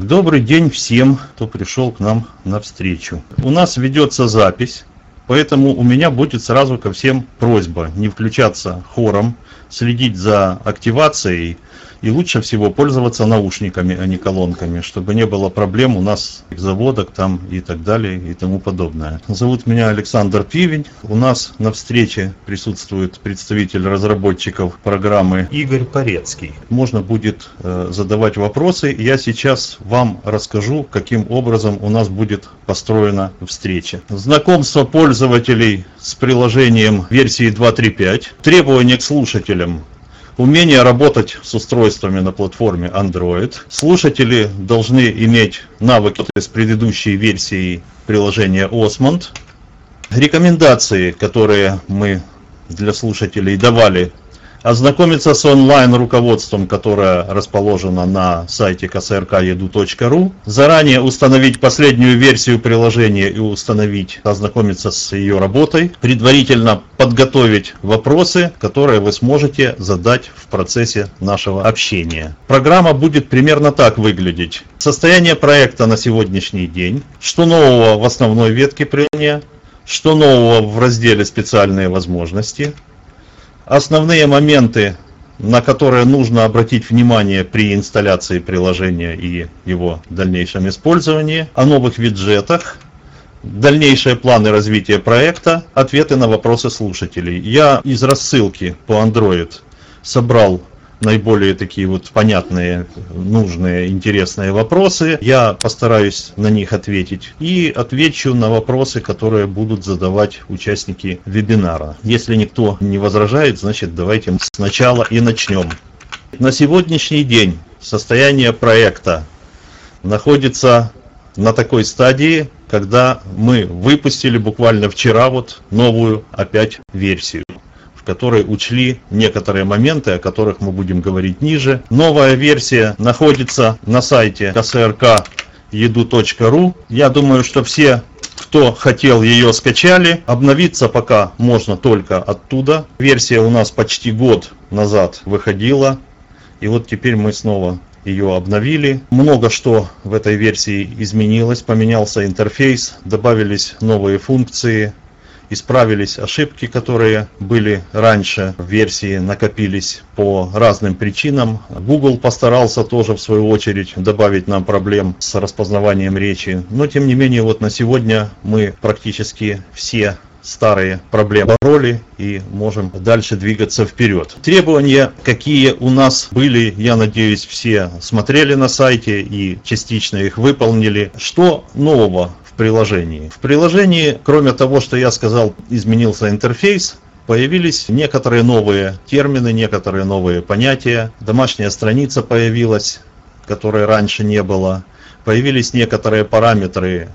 Добрый день всем, кто пришел к нам на встречу. У нас ведется запись, поэтому у меня будет сразу ко всем просьба не включаться хором, следить за активацией и лучше всего пользоваться наушниками, а не колонками, чтобы не было проблем у нас в заводах там и так далее и тому подобное. Зовут меня Александр Пивень. У нас на встрече присутствует представитель разработчиков программы Игорь Порецкий. Можно будет задавать вопросы. Я сейчас вам расскажу, каким образом у нас будет построена встреча. Знакомство пользователей с приложением версии 2.3.5. Требования к слушателям. Умение работать с устройствами на платформе Android. Слушатели должны иметь навыки с предыдущей версии приложения Osmond. Рекомендации, которые мы для слушателей давали. Ознакомиться с онлайн-руководством, которое расположено на сайте ksrk.edu.ru. Заранее установить последнюю версию приложения и ознакомиться с ее работой. Предварительно подготовить вопросы, которые вы сможете задать в процессе нашего общения. Программа будет примерно так выглядеть. Состояние проекта на сегодняшний день. Что нового в основной ветке приложения. Что нового в разделе «Специальные возможности». Основные моменты, на которые нужно обратить внимание при инсталляции приложения и его дальнейшем использовании, о новых виджетах, дальнейшие планы развития проекта, ответы на вопросы слушателей. Я из рассылки по Android собрал наиболее такие вот понятные, нужные, интересные вопросы. Я постараюсь на них ответить и отвечу на вопросы, которые будут задавать участники вебинара. Если никто не возражает, значит давайте сначала и начнем. На сегодняшний день состояние проекта находится на такой стадии, когда мы выпустили буквально вчера новую опять версию, в которой учли некоторые моменты, о которых мы будем говорить ниже. Новая версия находится на сайте ksrk.edu.ru. Я думаю, что все, кто хотел, ее скачали. Обновиться пока можно только оттуда. Версия у нас почти год назад выходила. И вот теперь мы снова ее обновили. Много что в этой версии изменилось. Поменялся интерфейс, добавились новые функции. Исправились ошибки, которые были раньше в версии, накопились по разным причинам. Google постарался тоже в свою очередь добавить нам проблем с распознаванием речи. Но тем не менее на сегодня мы практически все старые проблемы побороли и можем дальше двигаться вперед. Требования, какие у нас были, я надеюсь, все смотрели на сайте и частично их выполнили. Что нового в приложении? В приложении, кроме того, что я сказал, изменился интерфейс, появились некоторые новые термины, некоторые новые понятия. Домашняя страница появилась, которой раньше не было. Появились некоторые параметры,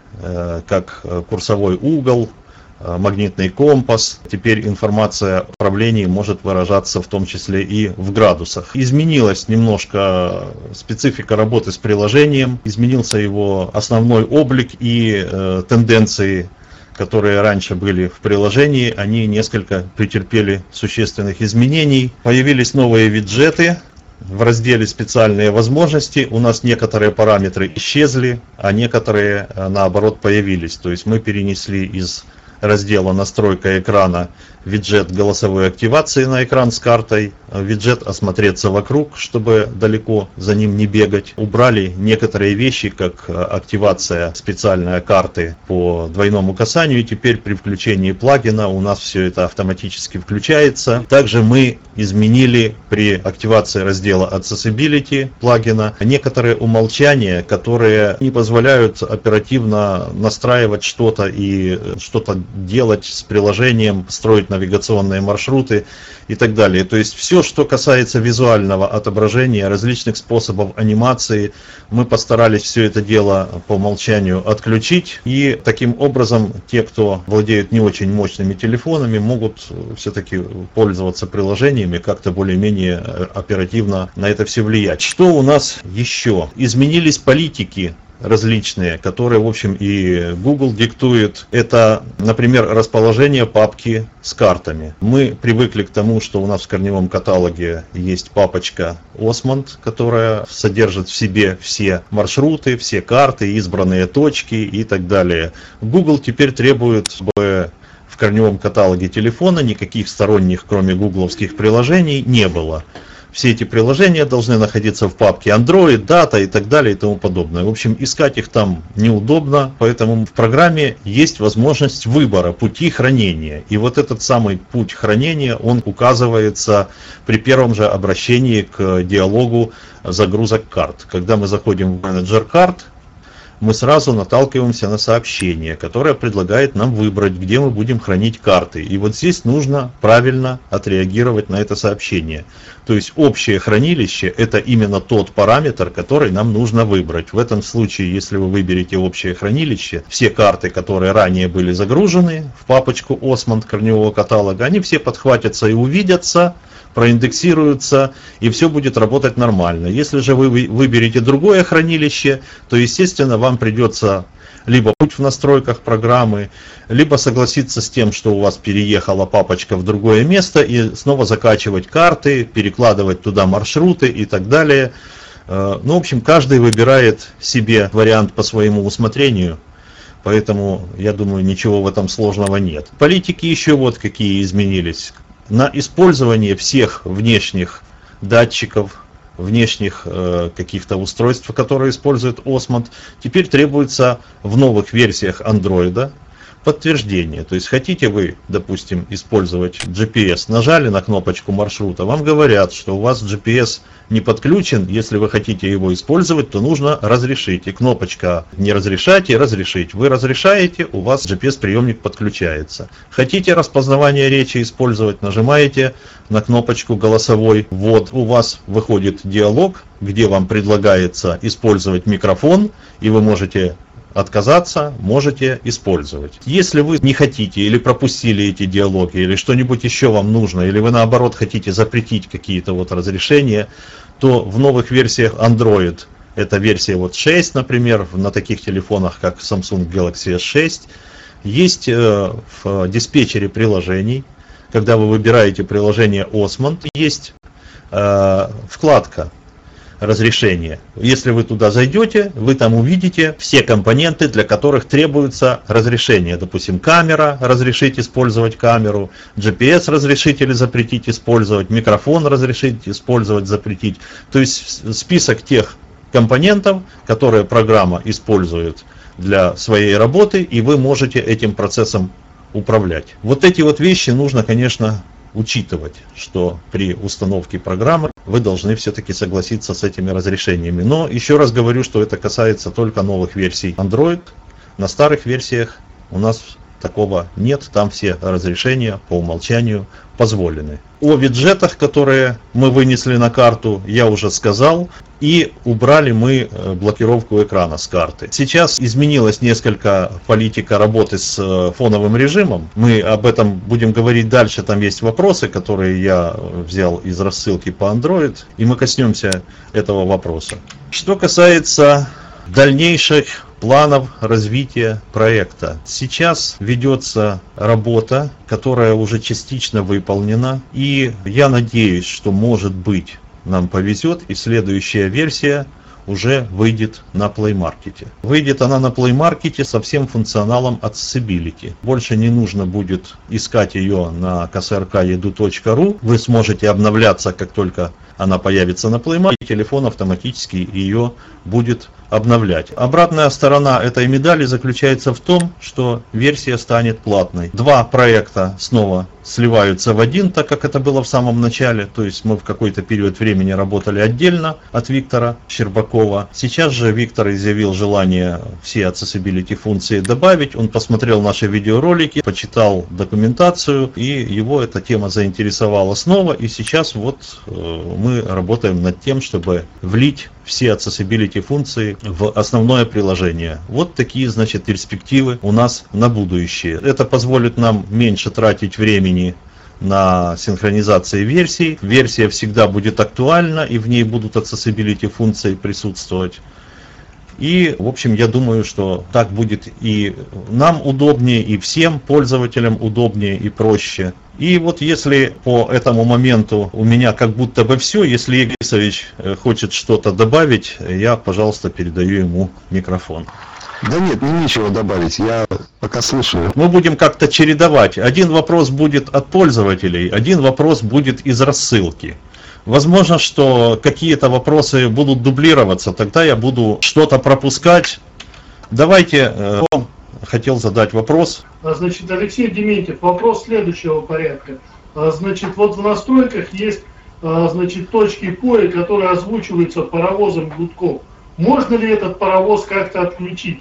как курсовой угол, магнитный компас. Теперь информация о управлении может выражаться в том числе и в градусах. Изменилась немножко специфика работы с приложением, изменился его основной облик и тенденции, которые раньше были в приложении, они несколько претерпели существенных изменений. Появились новые виджеты. В разделе «Специальные возможности» у нас некоторые параметры исчезли, а некоторые наоборот появились. То есть мы перенесли из раздела «Настройка экрана» виджет голосовой активации на экран с картой, виджет «Осмотреться вокруг», чтобы далеко за ним не бегать. Убрали некоторые вещи, как активация специальной карты по двойному касанию, и теперь при включении плагина у нас все это автоматически включается. Также мы изменили при активации раздела Accessibility плагина некоторые умолчания, которые не позволяют оперативно настраивать что-то и что-то делать с приложением, строить навигационные маршруты и так далее. То есть все, что касается визуального отображения, различных способов анимации, мы постарались все это дело по умолчанию отключить. И таким образом те, кто владеют не очень мощными телефонами, могут все-таки пользоваться приложениями, как-то более-менее оперативно на это все влиять. Что у нас еще? Изменились политики различные, которые, в общем, и Google диктует. Это, например, расположение папки с картами. Мы привыкли к тому, что у нас в корневом каталоге есть папочка Osmond, которая содержит в себе все маршруты, все карты, избранные точки и так далее. Google теперь требует, чтобы в корневом каталоге телефона никаких сторонних, кроме гугловских приложений, не было. Все эти приложения должны находиться в папке Android, Data и так далее и тому подобное. В общем, искать их там неудобно, поэтому в программе есть возможность выбора пути хранения. И вот этот самый путь хранения, он указывается при первом же обращении к диалогу загрузок карт. Когда мы заходим в менеджер карт, мы сразу наталкиваемся на сообщение, которое предлагает нам выбрать, где мы будем хранить карты. И вот здесь нужно правильно отреагировать на это сообщение. То есть общее хранилище – это именно тот параметр, который нам нужно выбрать. В этом случае, если вы выберете общее хранилище, все карты, которые ранее были загружены в папочку Osmond корневого каталога, они все подхватятся и увидятся, проиндексируются, и все будет работать нормально. Если же вы выберете другое хранилище, то, естественно, вам придется либо быть в настройках программы, либо согласиться с тем, что у вас переехала папочка в другое место, и снова закачивать карты, перекладывать туда маршруты и так далее. Ну, в общем, каждый выбирает себе вариант по своему усмотрению. Поэтому, я думаю, ничего в этом сложного нет. Политики еще вот какие изменились. На использование всех внешних датчиков, внешних каких-то устройств, которые используют Osmond, теперь требуется в новых версиях Android подтверждение. То есть хотите вы, допустим, использовать GPS, нажали на кнопочку маршрута, вам говорят, что у вас GPS не подключен, если вы хотите его использовать, то нужно разрешить. И кнопочка «Не разрешать» и «Разрешить». Вы разрешаете, у вас GPS-приемник подключается. Хотите распознавание речи использовать, нажимаете на кнопочку «Голосовой ввод». У вас выходит диалог, где вам предлагается использовать микрофон, и вы можете отказаться, можете использовать. Если вы не хотите или пропустили эти диалоги, или что-нибудь еще вам нужно, или вы наоборот хотите запретить какие-то вот разрешения, то в новых версиях Android, это версия вот 6, например, на таких телефонах, как Samsung Galaxy S6, есть в диспетчере приложений, когда вы выбираете приложение Osmond, есть вкладка разрешение. Если вы туда зайдете, вы там увидите все компоненты, для которых требуется разрешение. Допустим, камера, разрешить использовать камеру, GPS разрешить или запретить использовать, микрофон разрешить использовать, запретить. То есть список тех компонентов, которые программа использует для своей работы, и вы можете этим процессом управлять. Вот эти вот вещи нужно, конечно, учитывать, что при установке программы вы должны все-таки согласиться с этими разрешениями. Но еще раз говорю, что это касается только новых версий Android. На старых версиях у нас такого нет, там все разрешения по умолчанию позволены. О виджетах, которые мы вынесли на карту, я уже сказал. И убрали мы блокировку экрана с карты. Сейчас изменилась несколько политика работы с фоновым режимом. Мы об этом будем говорить дальше. Там есть вопросы, которые я взял из рассылки по Android. И мы коснемся этого вопроса. Что касается дальнейших планов развития проекта. Сейчас ведется работа, которая уже частично выполнена. И я надеюсь, что, может быть, нам повезет, и следующая версия уже выйдет на Play Market. Выйдет она на Play Market со всем функционалом Accessibility. Больше не нужно будет искать ее на ksrk.edu.ru. Вы сможете обновляться, как только она появится на Play Market, и телефон автоматически ее будет обновлять. Обратная сторона этой медали заключается в том, что версия станет платной. Два проекта снова сливаются в один, так как это было в самом начале. То есть мы в какой-то период времени работали отдельно от Виктора Щербакова. Сейчас же Виктор изъявил желание все accessibility функции добавить. Он посмотрел наши видеоролики, почитал документацию, и его эта тема заинтересовала снова. И сейчас вот мы работаем над тем, чтобы влить все accessibility функции в основное приложение. Вот такие, значит, перспективы у нас на будущее. Это позволит нам меньше тратить времени на синхронизации версий. Версия всегда будет актуальна, и в ней будут accessibility функции присутствовать. И, в общем, я думаю, что так будет и нам удобнее, и всем пользователям удобнее и проще. И вот если по этому моменту у меня как будто бы все, если Игорь Борисович хочет что-то добавить, я, пожалуйста, передаю ему микрофон. Да нет, мне нечего добавить, я пока слушаю. Мы будем как-то чередовать. Один вопрос будет от пользователей, один вопрос будет из рассылки. Возможно, что какие-то вопросы будут дублироваться, тогда я буду что-то пропускать. Давайте, хотел задать вопрос. Значит, Алексей Дементьев, вопрос следующего порядка. Значит, вот в настройках есть, значит, точки поя, которые озвучиваются паровозом гудков. Можно ли этот паровоз как-то отключить?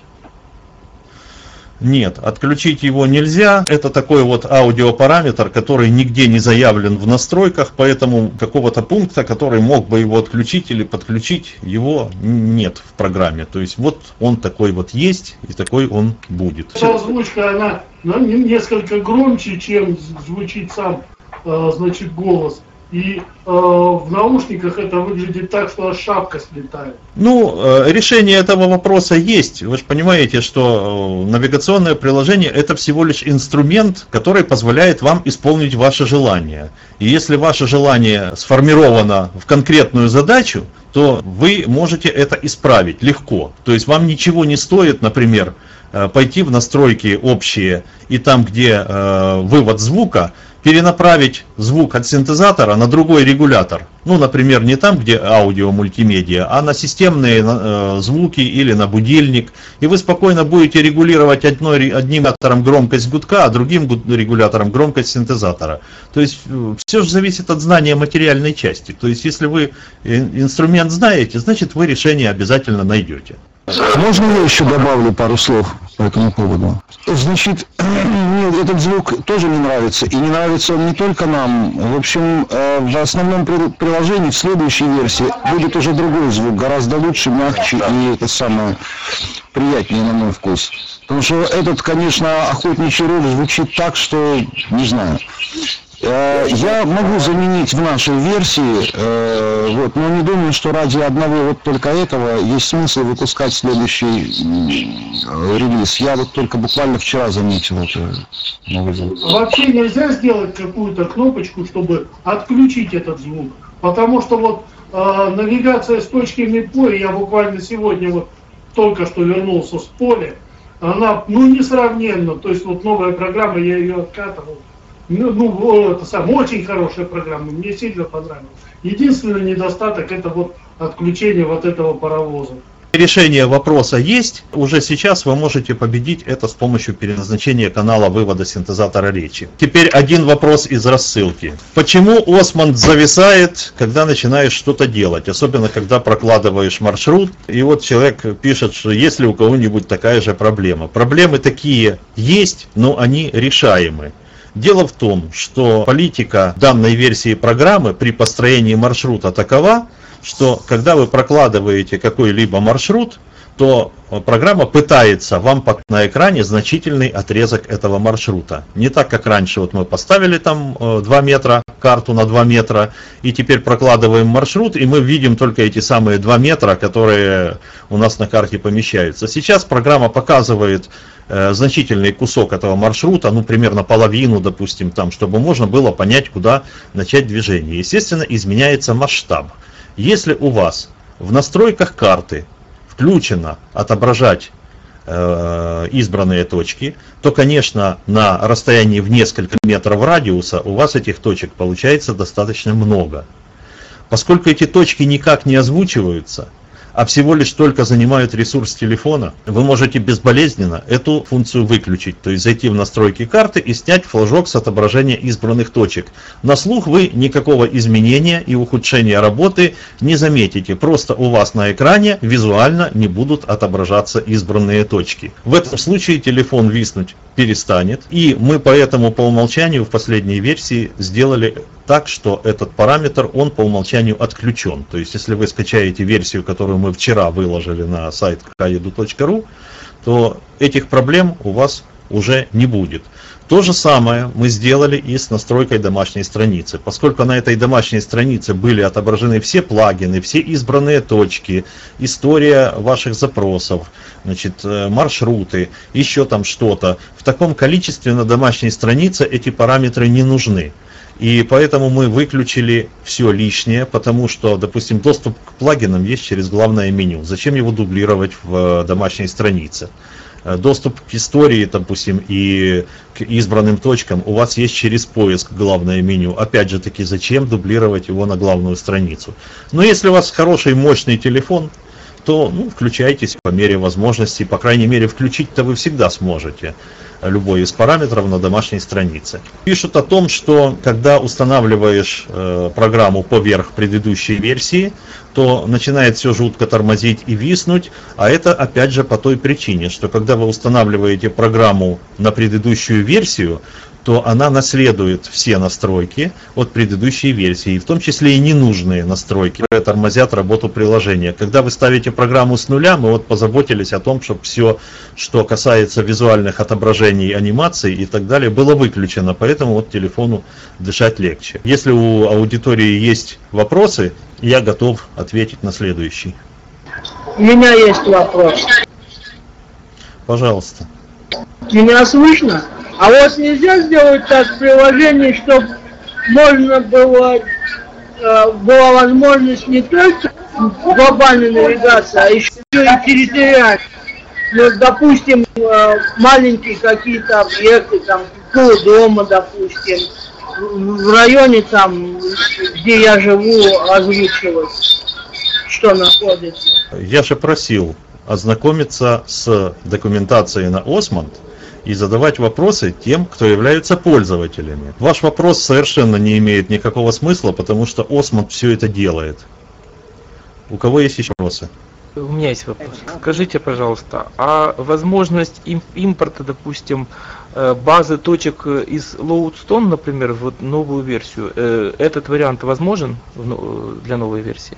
Нет, отключить его нельзя. Это такой вот аудиопараметр, который нигде не заявлен в настройках, поэтому какого-то пункта, который мог бы его отключить или подключить, его нет в программе. То есть вот он такой вот есть и такой он будет. Эта озвучка, она несколько громче, чем звучит сам, значит, голос. И в наушниках это выглядит так, что аж шапка слетает. Ну, решение этого вопроса есть. Вы же понимаете, что навигационное приложение – это всего лишь инструмент, который позволяет вам исполнить ваше желание. И если ваше желание сформировано в конкретную задачу, то вы можете это исправить легко. То есть вам ничего не стоит, например, пойти в настройки общие и там, где вывод звука, перенаправить звук от синтезатора на другой регулятор. Ну, например, не там, где аудио, мультимедиа, а на системные звуки или на будильник. И вы спокойно будете регулировать одним регулятором громкость гудка, а другим регулятором громкость синтезатора. То есть все же зависит от знания материальной части. То есть если вы инструмент знаете, значит вы решение обязательно найдете. Можно я еще добавлю пару слов по этому поводу? Значит, мне этот звук тоже не нравится. И не нравится он не только нам. В общем, в основном приложении, в следующей версии, будет уже другой звук, гораздо лучше, мягче и это самое приятнее на мой вкус. Потому что этот, конечно, охотничий рог звучит так, что не знаю. Я могу заменить в нашей версии, вот, но не думаю, что ради одного вот только этого есть смысл выпускать следующий релиз. Я вот только буквально вчера заметил это новый звук. Вообще нельзя сделать какую-то кнопочку, чтобы отключить этот звук? Потому что вот навигация с точками поля, я буквально сегодня вот только что вернулся с поля, она несравненно, то есть вот новая программа, я ее откатывал. Это очень хорошая программа, мне сильно понравилась. Единственный недостаток это вот отключение вот этого паровоза. Решение вопроса есть. Уже сейчас вы можете победить это с помощью переназначения канала вывода синтезатора речи. Теперь один вопрос из рассылки. Почему Осмонд зависает, когда начинаешь что-то делать? Особенно, когда прокладываешь маршрут. И вот человек пишет, что есть ли у кого-нибудь такая же проблема. Проблемы такие есть, но они решаемы. Дело в том, что политика данной версии программы при построении маршрута такова, что когда вы прокладываете какой-либо маршрут, то программа пытается вам показать на экране значительный отрезок этого маршрута. Не так, как раньше, вот мы поставили там 2 метра, карту на 2 метра, и теперь прокладываем маршрут, и мы видим только эти самые 2 метра, которые у нас на карте помещаются. Сейчас программа показывает значительный кусок этого маршрута, ну примерно половину, допустим, там, чтобы можно было понять, куда начать движение. Естественно, изменяется масштаб. Если у вас в настройках карты включено отображать избранные точки, то, конечно, на расстоянии в несколько метров радиуса у вас этих точек получается достаточно много. Поскольку эти точки никак не озвучиваются, а всего лишь только занимают ресурс телефона, вы можете безболезненно эту функцию выключить, то есть зайти в настройки карты и снять флажок с отображения избранных точек. На слух вы никакого изменения и ухудшения работы не заметите, просто у вас на экране визуально не будут отображаться избранные точки. В этом случае телефон виснуть перестанет, и мы поэтому по умолчанию в последней версии сделали так, что этот параметр, он по умолчанию отключен. То есть, если вы скачаете версию, которую мы вчера выложили на сайт kaedu.ru, то этих проблем у вас уже не будет. То же самое мы сделали и с настройкой домашней страницы. Поскольку на этой домашней странице были отображены все плагины, все избранные точки, история ваших запросов, значит, маршруты, еще там что-то, в таком количестве на домашней странице эти параметры не нужны. И поэтому мы выключили все лишнее, потому что, допустим, доступ к плагинам есть через главное меню. Зачем его дублировать в домашней странице? Доступ к истории, допустим, и к избранным точкам у вас есть через поиск главное меню. Опять же таки, зачем дублировать его на главную страницу? Но если у вас хороший, мощный телефон, то включайтесь по мере возможности. По крайней мере, включить-то вы всегда сможете любой из параметров на домашней странице. Пишут о том, что когда устанавливаешь программу поверх предыдущей версии, то начинает все жутко тормозить и виснуть, а это опять же по той причине, что когда вы устанавливаете программу на предыдущую версию, то она наследует все настройки от предыдущей версии, в том числе и ненужные настройки, которые тормозят работу приложения. Когда вы ставите программу с нуля, мы вот позаботились о том, чтобы все, что касается визуальных отображений, анимаций и так далее, было выключено, поэтому вот телефону дышать легче. Если у аудитории есть вопросы, я готов ответить на следующий. У меня есть вопрос. Пожалуйста. Меня слышно? А вот нельзя сделать так в приложении, чтобы можно было, была возможность не только глобальной навигации, а еще и территориальной. Ну, допустим, маленькие какие-то объекты, там, дома, допустим, в районе, там, где я живу, озвучивать, что находится. Я же просил ознакомиться с документацией на Осмонд и задавать вопросы тем, кто являются пользователями. Ваш вопрос совершенно не имеет никакого смысла, потому что Осмонд все это делает. У кого есть еще вопросы? У меня есть вопрос. Скажите, пожалуйста, а возможность импорта, допустим, базы точек из Loadstone, например, в новую версию, этот вариант возможен для новой версии?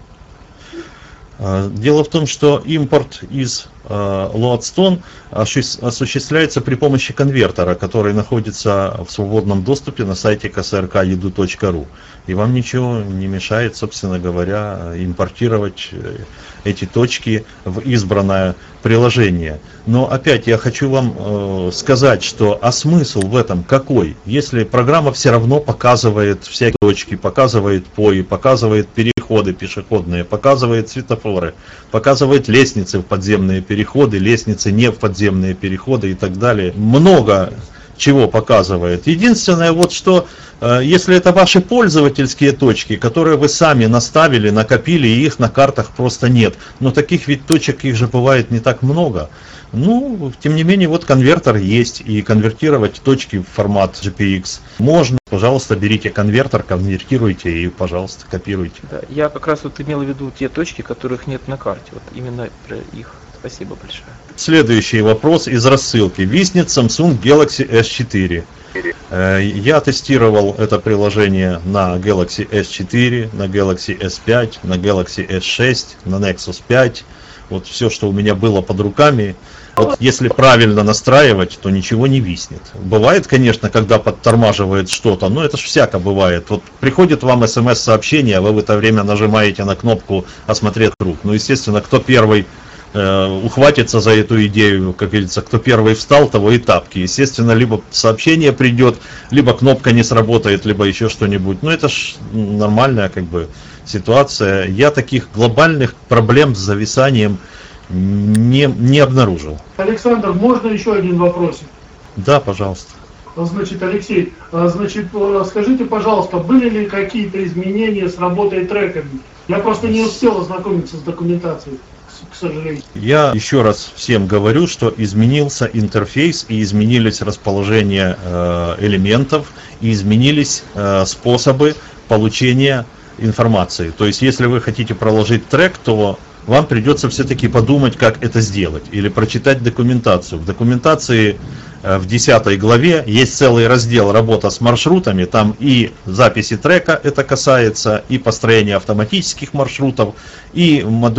Дело в том, что импорт из Loadstone осуществляется при помощи конвертера, который находится в свободном доступе на сайте ksrk.edu.ru. И вам ничего не мешает, собственно говоря, импортировать эти точки в избранное приложение. Но опять я хочу вам сказать, что смысл в этом какой? Если программа все равно показывает всякие точки, показывает пои, показывает переходы пешеходные, показывает светофоры, показывает лестницы в подземные переходы, лестницы не в подземные переходы и так далее. Много чего показывает. Единственное, вот что, если это ваши пользовательские точки, которые вы сами наставили, накопили, и их на картах просто нет. Но таких ведь точек, их же бывает не так много. Ну, тем не менее, вот конвертер есть, и конвертировать точки в формат GPX можно. Пожалуйста, берите конвертер, конвертируйте и, пожалуйста, копируйте. Да, я как раз вот имел в виду те точки, которых нет на карте. Вот именно про их. Спасибо большое. Следующий вопрос из рассылки. Виснет Samsung Galaxy S4. Я тестировал это приложение на Galaxy S4, на Galaxy S5, на Galaxy S6, на Nexus 5. Вот все, что у меня было под руками. Вот если правильно настраивать, то ничего не виснет. Бывает, конечно, когда подтормаживает что-то, но это ж всяко бывает. Вот приходит вам смс-сообщение, а вы в это время нажимаете на кнопку «Осмотреть рук». Ну, естественно, кто первый ухватится за эту идею, как говорится, кто первый встал, того и тапки. Естественно, либо сообщение придет, либо кнопка не сработает, либо еще что-нибудь. Но это ж нормальная как бы ситуация. Я таких глобальных проблем с зависанием не обнаружил. Александр, можно еще один вопросик? Да, пожалуйста. Значит, Алексей, скажите, пожалуйста, были ли какие-то изменения с работой треками? Я просто не успел ознакомиться с документацией, к сожалению. Я еще раз всем говорю, что изменился интерфейс и изменились расположение элементов, и изменились способы получения информации. То есть, если вы хотите проложить трек, то вам придется все-таки подумать, как это сделать, или прочитать документацию. В документации в 10 главе есть целый раздел «Работа с маршрутами». Там и записи трека это касается, и построение автоматических маршрутов, и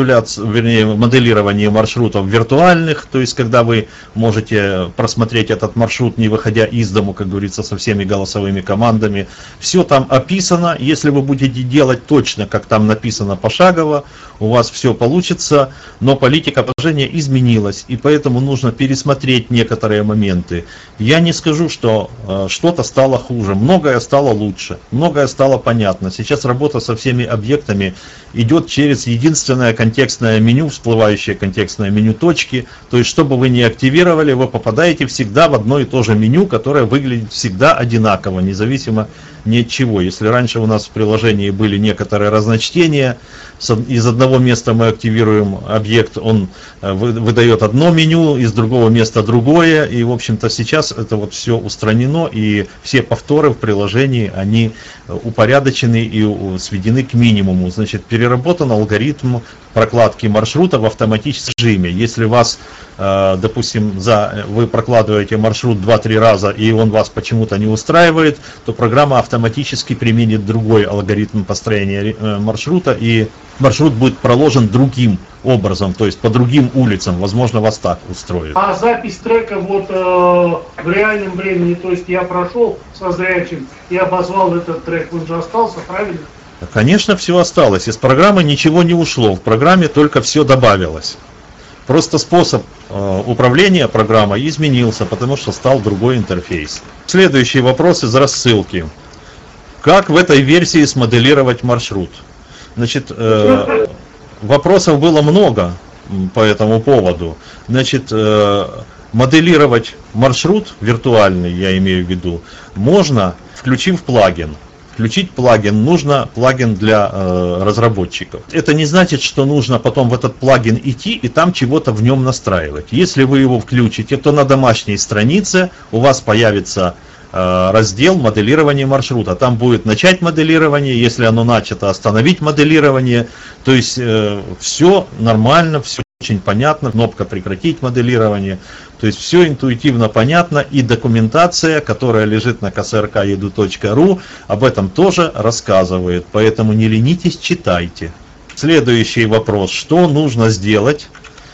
моделирование маршрутов виртуальных, то есть когда вы можете просмотреть этот маршрут, не выходя из дому, как говорится, со всеми голосовыми командами. Все там описано. Если вы будете делать точно, как там написано пошагово, у вас все получится, но политика положения изменилась, и поэтому нужно пересмотреть некоторые моменты. Я не скажу, что что-то стало хуже, многое стало лучше, многое стало понятно. Сейчас работа со всеми объектами идет через единственное контекстное меню, всплывающее контекстное меню точки. То есть, что бы вы ни активировали, вы попадаете всегда в одно и то же меню, которое выглядит всегда одинаково, независимо ни от чего. Если раньше у нас в приложении были некоторые разночтения, из одного места мы активируем объект, он выдает одно меню, из другого места другое, и в общем-то сейчас это вот все устранено, и все повторы в приложении, они упорядочены и сведены к минимуму. Значит, переработан алгоритм прокладки маршрута в автоматическом режиме. Если вас, допустим, вы прокладываете маршрут 2-3 раза, и он вас почему-то не устраивает, то программа автоматически применит другой алгоритм построения маршрута, и маршрут будет проложен другим образом, то есть по другим улицам. Возможно, вас так устроит. А запись трека вот в реальном времени, то есть я прошел со зрячим и обозвал этот трек, он же остался, правильно? Конечно, все осталось. Из программы ничего не ушло. В программе только все добавилось. Просто способ управления программой изменился, потому что стал другой интерфейс. Следующий вопрос из рассылки. Как в этой версии смоделировать маршрут? Значит, вопросов было много по этому поводу. Значит, моделировать маршрут виртуальный, я имею в виду, можно, включив плагин. Включить плагин нужно, плагин для разработчиков. Это не значит, что нужно потом в этот плагин идти и там чего-то в нем настраивать. Если вы его включите, то на домашней странице у вас появится раздел моделирования маршрута. Там будет начать моделирование, если оно начато, остановить моделирование. То есть все нормально, все очень понятно, кнопка прекратить моделирование. То есть все интуитивно понятно, и документация, которая лежит на ksrk.edu.ru, об этом тоже рассказывает. Поэтому не ленитесь, читайте. Следующий вопрос. Что нужно сделать,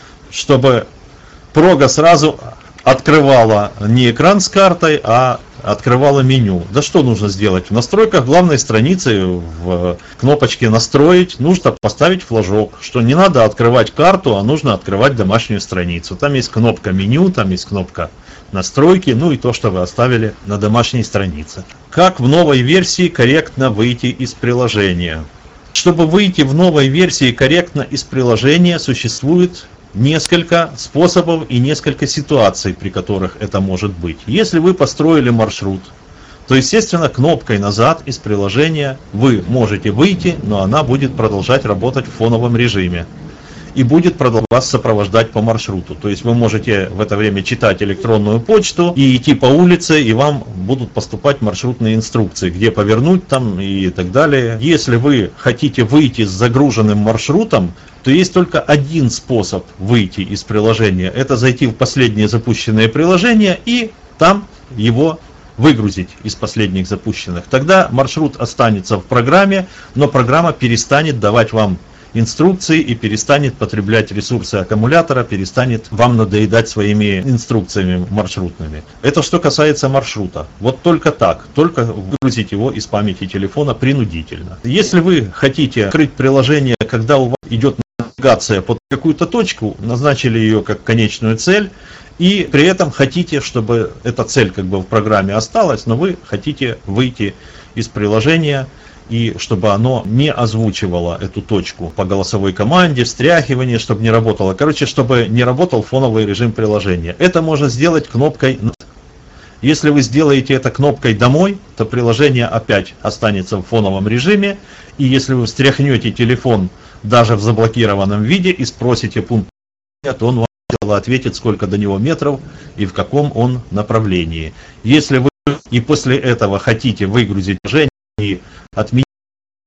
чтобы прога сразу открывала не экран с картой, а открывала меню? Да что нужно сделать? В настройках главной страницы в кнопочке «Настроить» нужно поставить флажок, что не надо открывать карту, а нужно открывать домашнюю страницу. Там есть кнопка «Меню», там есть кнопка «Настройки», ну и то, что вы оставили на домашней странице. Как в новой версии корректно выйти из приложения? Чтобы выйти в новой версии корректно из приложения, существует несколько способов и несколько ситуаций, при которых это может быть. Если вы построили маршрут, то, естественно, кнопкой «Назад» из приложения вы можете выйти, но она будет продолжать работать в фоновом режиме и будет вас сопровождать по маршруту. То есть вы можете в это время читать электронную почту и идти по улице, и вам будут поступать маршрутные инструкции, где повернуть там и так далее. Если вы хотите выйти с загруженным маршрутом, то есть только один способ выйти из приложения. Это зайти в последнее запущенное приложение и там его выгрузить из последних запущенных. Тогда маршрут останется в программе, но программа перестанет давать вам инструкции и перестанет потреблять ресурсы аккумулятора, перестанет вам надоедать своими инструкциями маршрутными. Это что касается маршрута. Вот только так, только выгрузить его из памяти телефона принудительно. Если вы хотите открыть приложение, когда у вас идет навигация под какую-то точку, назначили ее как конечную цель, и при этом хотите, чтобы эта цель как бы в программе осталась, но вы хотите выйти из приложения, и чтобы оно не озвучивало эту точку по голосовой команде, встряхивание, чтобы не работало. Короче, чтобы не работал фоновый режим приложения. Это можно сделать кнопкой «Назад». Если вы сделаете это кнопкой «Домой», то приложение опять останется в фоновом режиме. И если вы встряхнете телефон даже в заблокированном виде и спросите пункт, то он вам ответит, сколько до него метров и в каком он направлении. Если вы и после этого хотите выгрузить приложение и отменить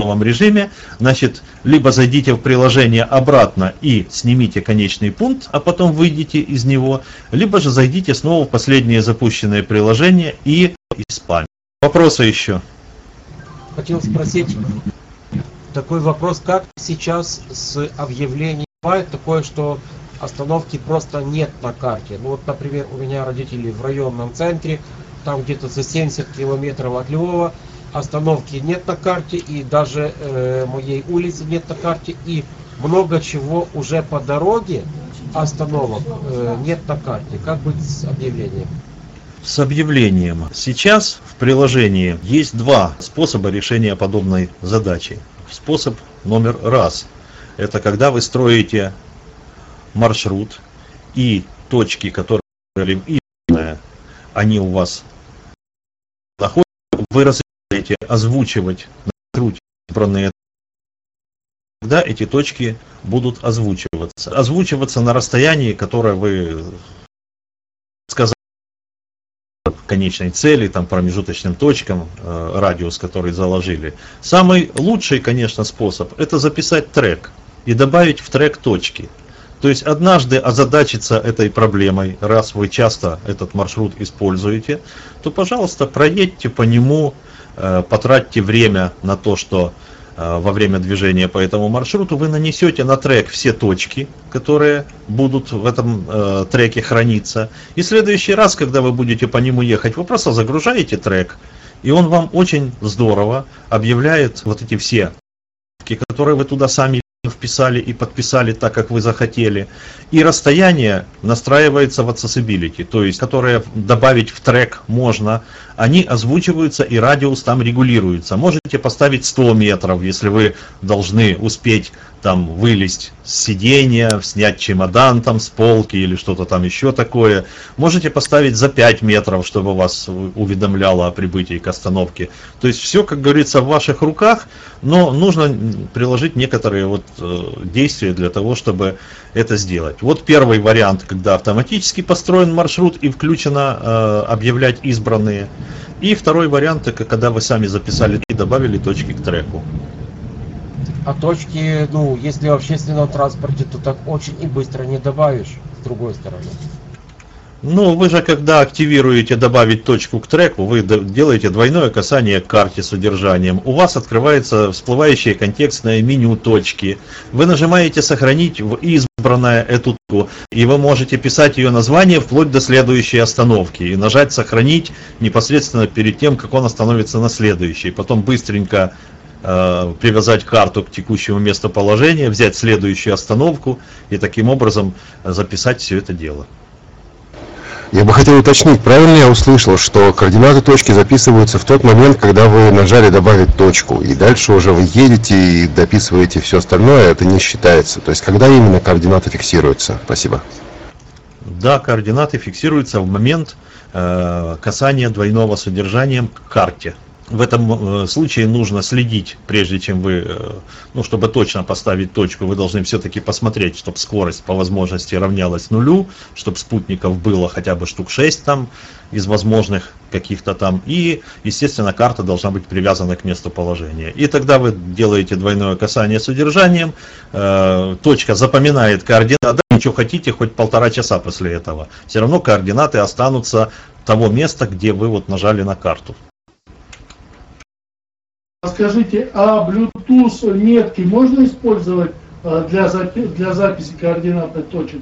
новом режиме, значит, либо зайдите в приложение обратно и снимите конечный пункт, а потом выйдите из него, либо же зайдите снова в последнее запущенное приложение и спам. Вопросы еще? Хотел спросить такой вопрос, как сейчас с объявлением бывает такое, что остановки просто нет на карте. Ну вот, например, у меня родители в районном центре, там где-то за 70 километров от Львова, остановки нет на карте, и даже моей улицы нет на карте, и много чего уже по дороге остановок нет на карте. Как быть с объявлением? С объявлением. Сейчас в приложении есть два способа решения подобной задачи. Способ номер раз. Это когда вы строите маршрут и точки, которые они у вас находятся, вы разрешаете озвучивать на маршруте выбранные, когда эти точки будут озвучиваться на расстоянии, которое вы сказали конечной цели, там, промежуточным точкам, радиус, который заложили. Самый лучший, конечно, способ — это записать трек и добавить в трек точки. То есть однажды озадачиться этой проблемой, раз вы часто этот маршрут используете, то, пожалуйста, проедьте по нему, потратьте время на то, что во время движения по этому маршруту вы нанесете на трек все точки, которые будут в этом треке храниться. И в следующий раз, когда вы будете по нему ехать, вы просто загружаете трек, и он вам очень здорово объявляет вот эти все, которые вы туда сами вписали и подписали так, как вы захотели. И расстояние настраивается в accessibility, то есть, которые добавить в трек можно, они озвучиваются и радиус там регулируется. Можете поставить 100 метров, если вы должны успеть там вылезть с сиденья, снять чемодан там с полки или что-то там еще такое. Можете поставить за 5 метров, чтобы вас уведомляло о прибытии к остановке. То есть все, как говорится, в ваших руках, но нужно приложить некоторые вот действия для того, чтобы это сделать. Вот первый вариант, когда автоматически построен маршрут и включено объявлять избранные. И второй вариант, это когда вы сами записали и добавили точки к треку. А точки, ну, если в общественном транспорте, то так очень и быстро не добавишь, с другой стороны. Ну, вы же, когда активируете добавить точку к треку, вы делаете двойное касание к карте с удержанием. У вас открывается всплывающее контекстное меню точки. Вы нажимаете «Сохранить в избранное эту точку», и вы можете писать ее название вплоть до следующей остановки. И нажать «Сохранить» непосредственно перед тем, как он остановится на следующей. Потом быстренько привязать карту к текущему местоположению, взять следующую остановку и таким образом записать все это дело. Я бы хотел уточнить, правильно я услышал, что координаты точки записываются в тот момент, когда вы нажали «Добавить точку», и дальше уже вы едете и дописываете все остальное, это не считается. То есть когда именно координаты фиксируются? Спасибо. Да, координаты фиксируются в момент касания двойного содержанием к карте. В этом случае нужно следить, прежде чем вы, ну, чтобы точно поставить точку, вы должны все-таки посмотреть, чтобы скорость по возможности равнялась нулю, чтобы спутников было хотя бы штук 6 там из возможных каких-то там, и, естественно, карта должна быть привязана к месту положения. И тогда вы делаете двойное касание с удержанием, точка запоминает координаты, ничего хотите, хоть 1,5 часа после этого, все равно координаты останутся того места, где вы вот нажали на карту. Скажите, а Bluetooth метки можно использовать для записи координатных точек?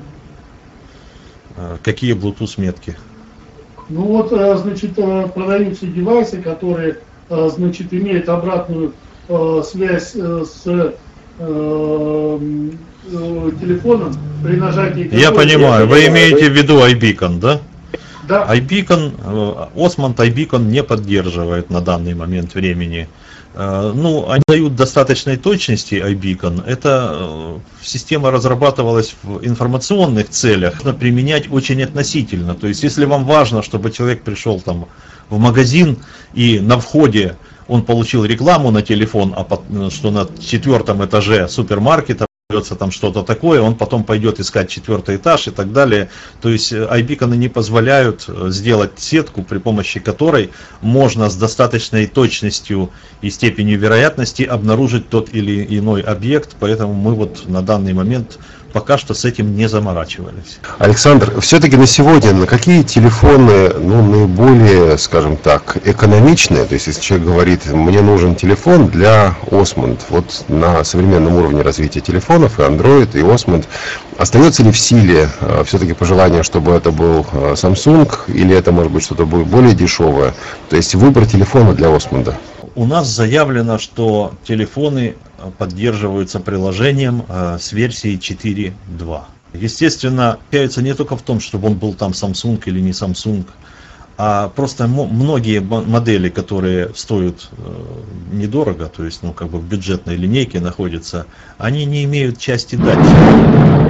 Какие Bluetooth метки? Ну вот, значит, продаются девайсы, которые, значит, имеют обратную связь с телефоном при нажатии. Я понимаю, вы имеете в виду iBeacon, да? Да. iBeacon, Osmond iBeacon не поддерживает на данный момент времени. Ну, они дают достаточной точности iBeacon. Эта система разрабатывалась в информационных целях. Нужно применять очень относительно. То есть, если вам важно, чтобы человек пришел там в магазин и на входе он получил рекламу на телефон, что на 4-м этаже супермаркета там что-то такое, он потом пойдет искать 4-й этаж и так далее. То есть iBeacon не позволяют сделать сетку, при помощи которой можно с достаточной точностью и степенью вероятности обнаружить тот или иной объект, поэтому мы вот на данный момент пока что с этим не заморачивались. Александр, все-таки на сегодня на какие телефоны наиболее, скажем так, экономичные? То есть, если человек говорит, мне нужен телефон для Osmond, вот на современном уровне развития телефонов, и Android, и Osmond, остается ли в силе все-таки пожелание, чтобы это был Samsung, или это может быть что-то более дешевое? То есть, выбор телефона для Osmond. У нас заявлено, что телефоны поддерживаются приложением с версией 4.2. Естественно, является не только в том, чтобы он был там Samsung или не Samsung, а просто многие модели, которые стоят недорого, то есть в бюджетной линейке находятся, они не имеют части датчиков.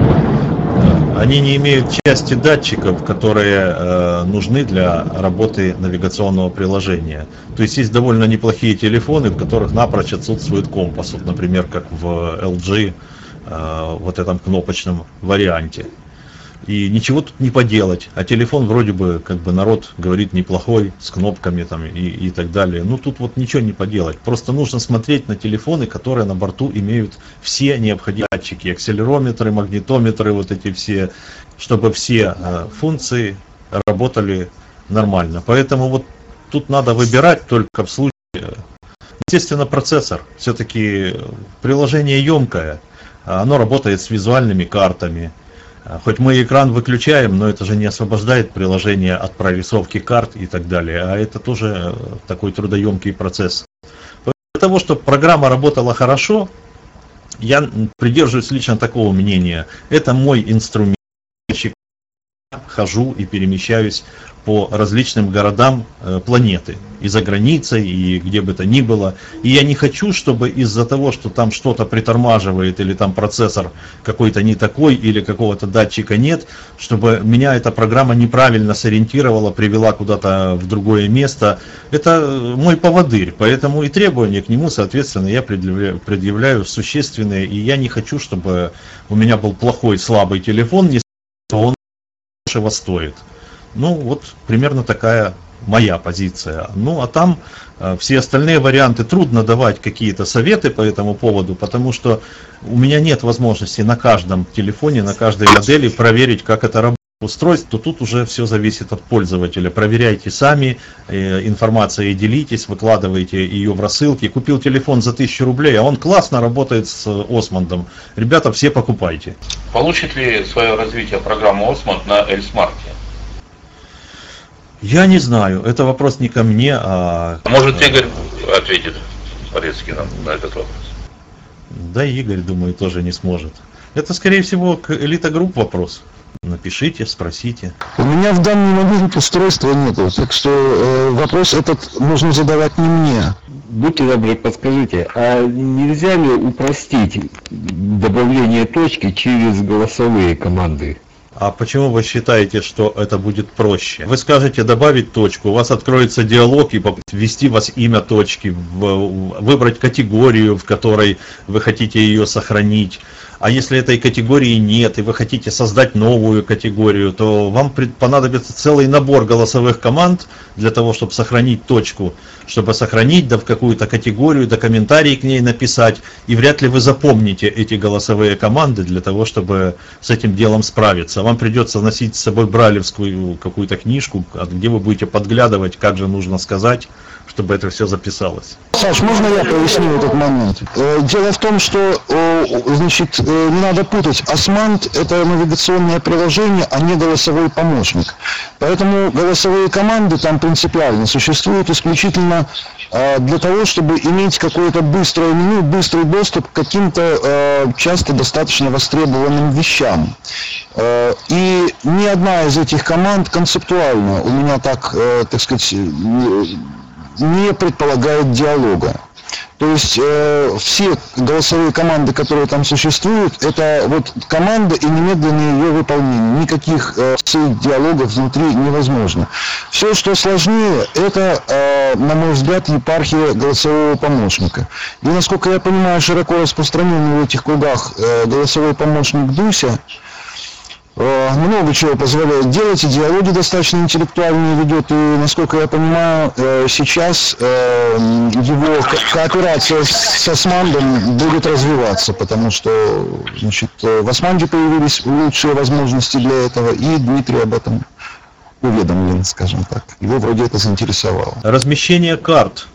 Они не имеют части датчиков, которые нужны для работы навигационного приложения. То есть есть довольно неплохие телефоны, в которых напрочь отсутствует компас, вот, например, как в LG, вот этом кнопочном варианте. И ничего тут не поделать. А телефон вроде бы, народ говорит, неплохой, с кнопками там и так далее. Ну тут вот ничего не поделать. Просто нужно смотреть на телефоны, которые на борту имеют все необходимые датчики, акселерометры, магнитометры, вот эти все, чтобы все функции работали нормально. Поэтому вот тут надо выбирать только в случае. Естественно, процессор. Все-таки приложение емкое. Оно работает с визуальными картами. Хоть мы экран выключаем, но это же не освобождает приложение от прорисовки карт и так далее. А это тоже такой трудоемкий процесс. Для того, чтобы программа работала хорошо, я придерживаюсь лично такого мнения. Это мой инструмент. Хожу и перемещаюсь по различным городам планеты, и за границей, и где бы то ни было. И я не хочу, чтобы из-за того, что там что-то притормаживает, или там процессор какой-то не такой, или какого-то датчика нет, чтобы меня эта программа неправильно сориентировала, привела куда-то в другое место. Это мой поводырь, поэтому и требования к нему, соответственно, я предъявляю существенные, и я не хочу, чтобы у меня был плохой, слабый телефон, не то он дешево стоит. Ну, вот примерно такая моя позиция. Ну, а там все остальные варианты трудно давать какие-то советы по этому поводу, потому что у меня нет возможности на каждом телефоне, на каждой модели проверить, как это работает. Устройство, то тут уже все зависит от пользователя. Проверяйте сами, информацией делитесь, выкладывайте ее в рассылки. Купил телефон за 1000 рублей, а он классно работает с Osmond. Ребята, все покупайте. Получит ли свое развитие программа Osmond на L-Smart? Я не знаю, это вопрос не ко мне, а... Может, Игорь ответит Порецкий нам на этот вопрос? Да, Игорь, думаю, тоже не сможет. Это, скорее всего, к Элита Групп вопрос. Напишите, спросите. У меня в данный момент устройства нету, так что вопрос этот нужно задавать не мне. Будьте добры, подскажите, а нельзя ли упростить добавление точки через голосовые команды? А почему вы считаете, что это будет проще? Вы скажете добавить точку, у вас откроется диалог и ввести вас имя точки, выбрать категорию, в которой вы хотите ее сохранить. А если этой категории нет, и вы хотите создать новую категорию, то вам понадобится целый набор голосовых команд для того, чтобы сохранить точку, чтобы сохранить да в какую-то категорию, да комментарий к ней написать. И вряд ли вы запомните эти голосовые команды для того, чтобы с этим делом справиться. Вам придется носить с собой брайлевскую какую-то книжку, где вы будете подглядывать, как же нужно сказать, чтобы это все записалось. Саш, можно я поясню этот момент? Дело в том, что, значит, не надо путать. Osmond — это навигационное приложение, а не голосовой помощник. Поэтому голосовые команды там принципиально существуют исключительно для того, чтобы иметь какое-то быстрое меню, быстрый доступ к каким-то часто достаточно востребованным вещам. И ни одна из этих команд концептуально у меня так сказать, не предполагает диалога. То есть все голосовые команды, которые там существуют, это вот команда и немедленное ее выполнение. Никаких диалогов внутри невозможно. Все, что сложнее, это, на мой взгляд, епархия голосового помощника. И, насколько я понимаю, широко распространенный в этих кругах голосовой помощник Дуся много чего позволяет делать, и диалоги достаточно интеллектуальные ведет, и, насколько я понимаю, сейчас его кооперация с Османдом будет развиваться, потому что, значит, в Османде появились лучшие возможности для этого, и Дмитрий об этом уведомлен, скажем так. Его вроде это заинтересовало. Размещение карт.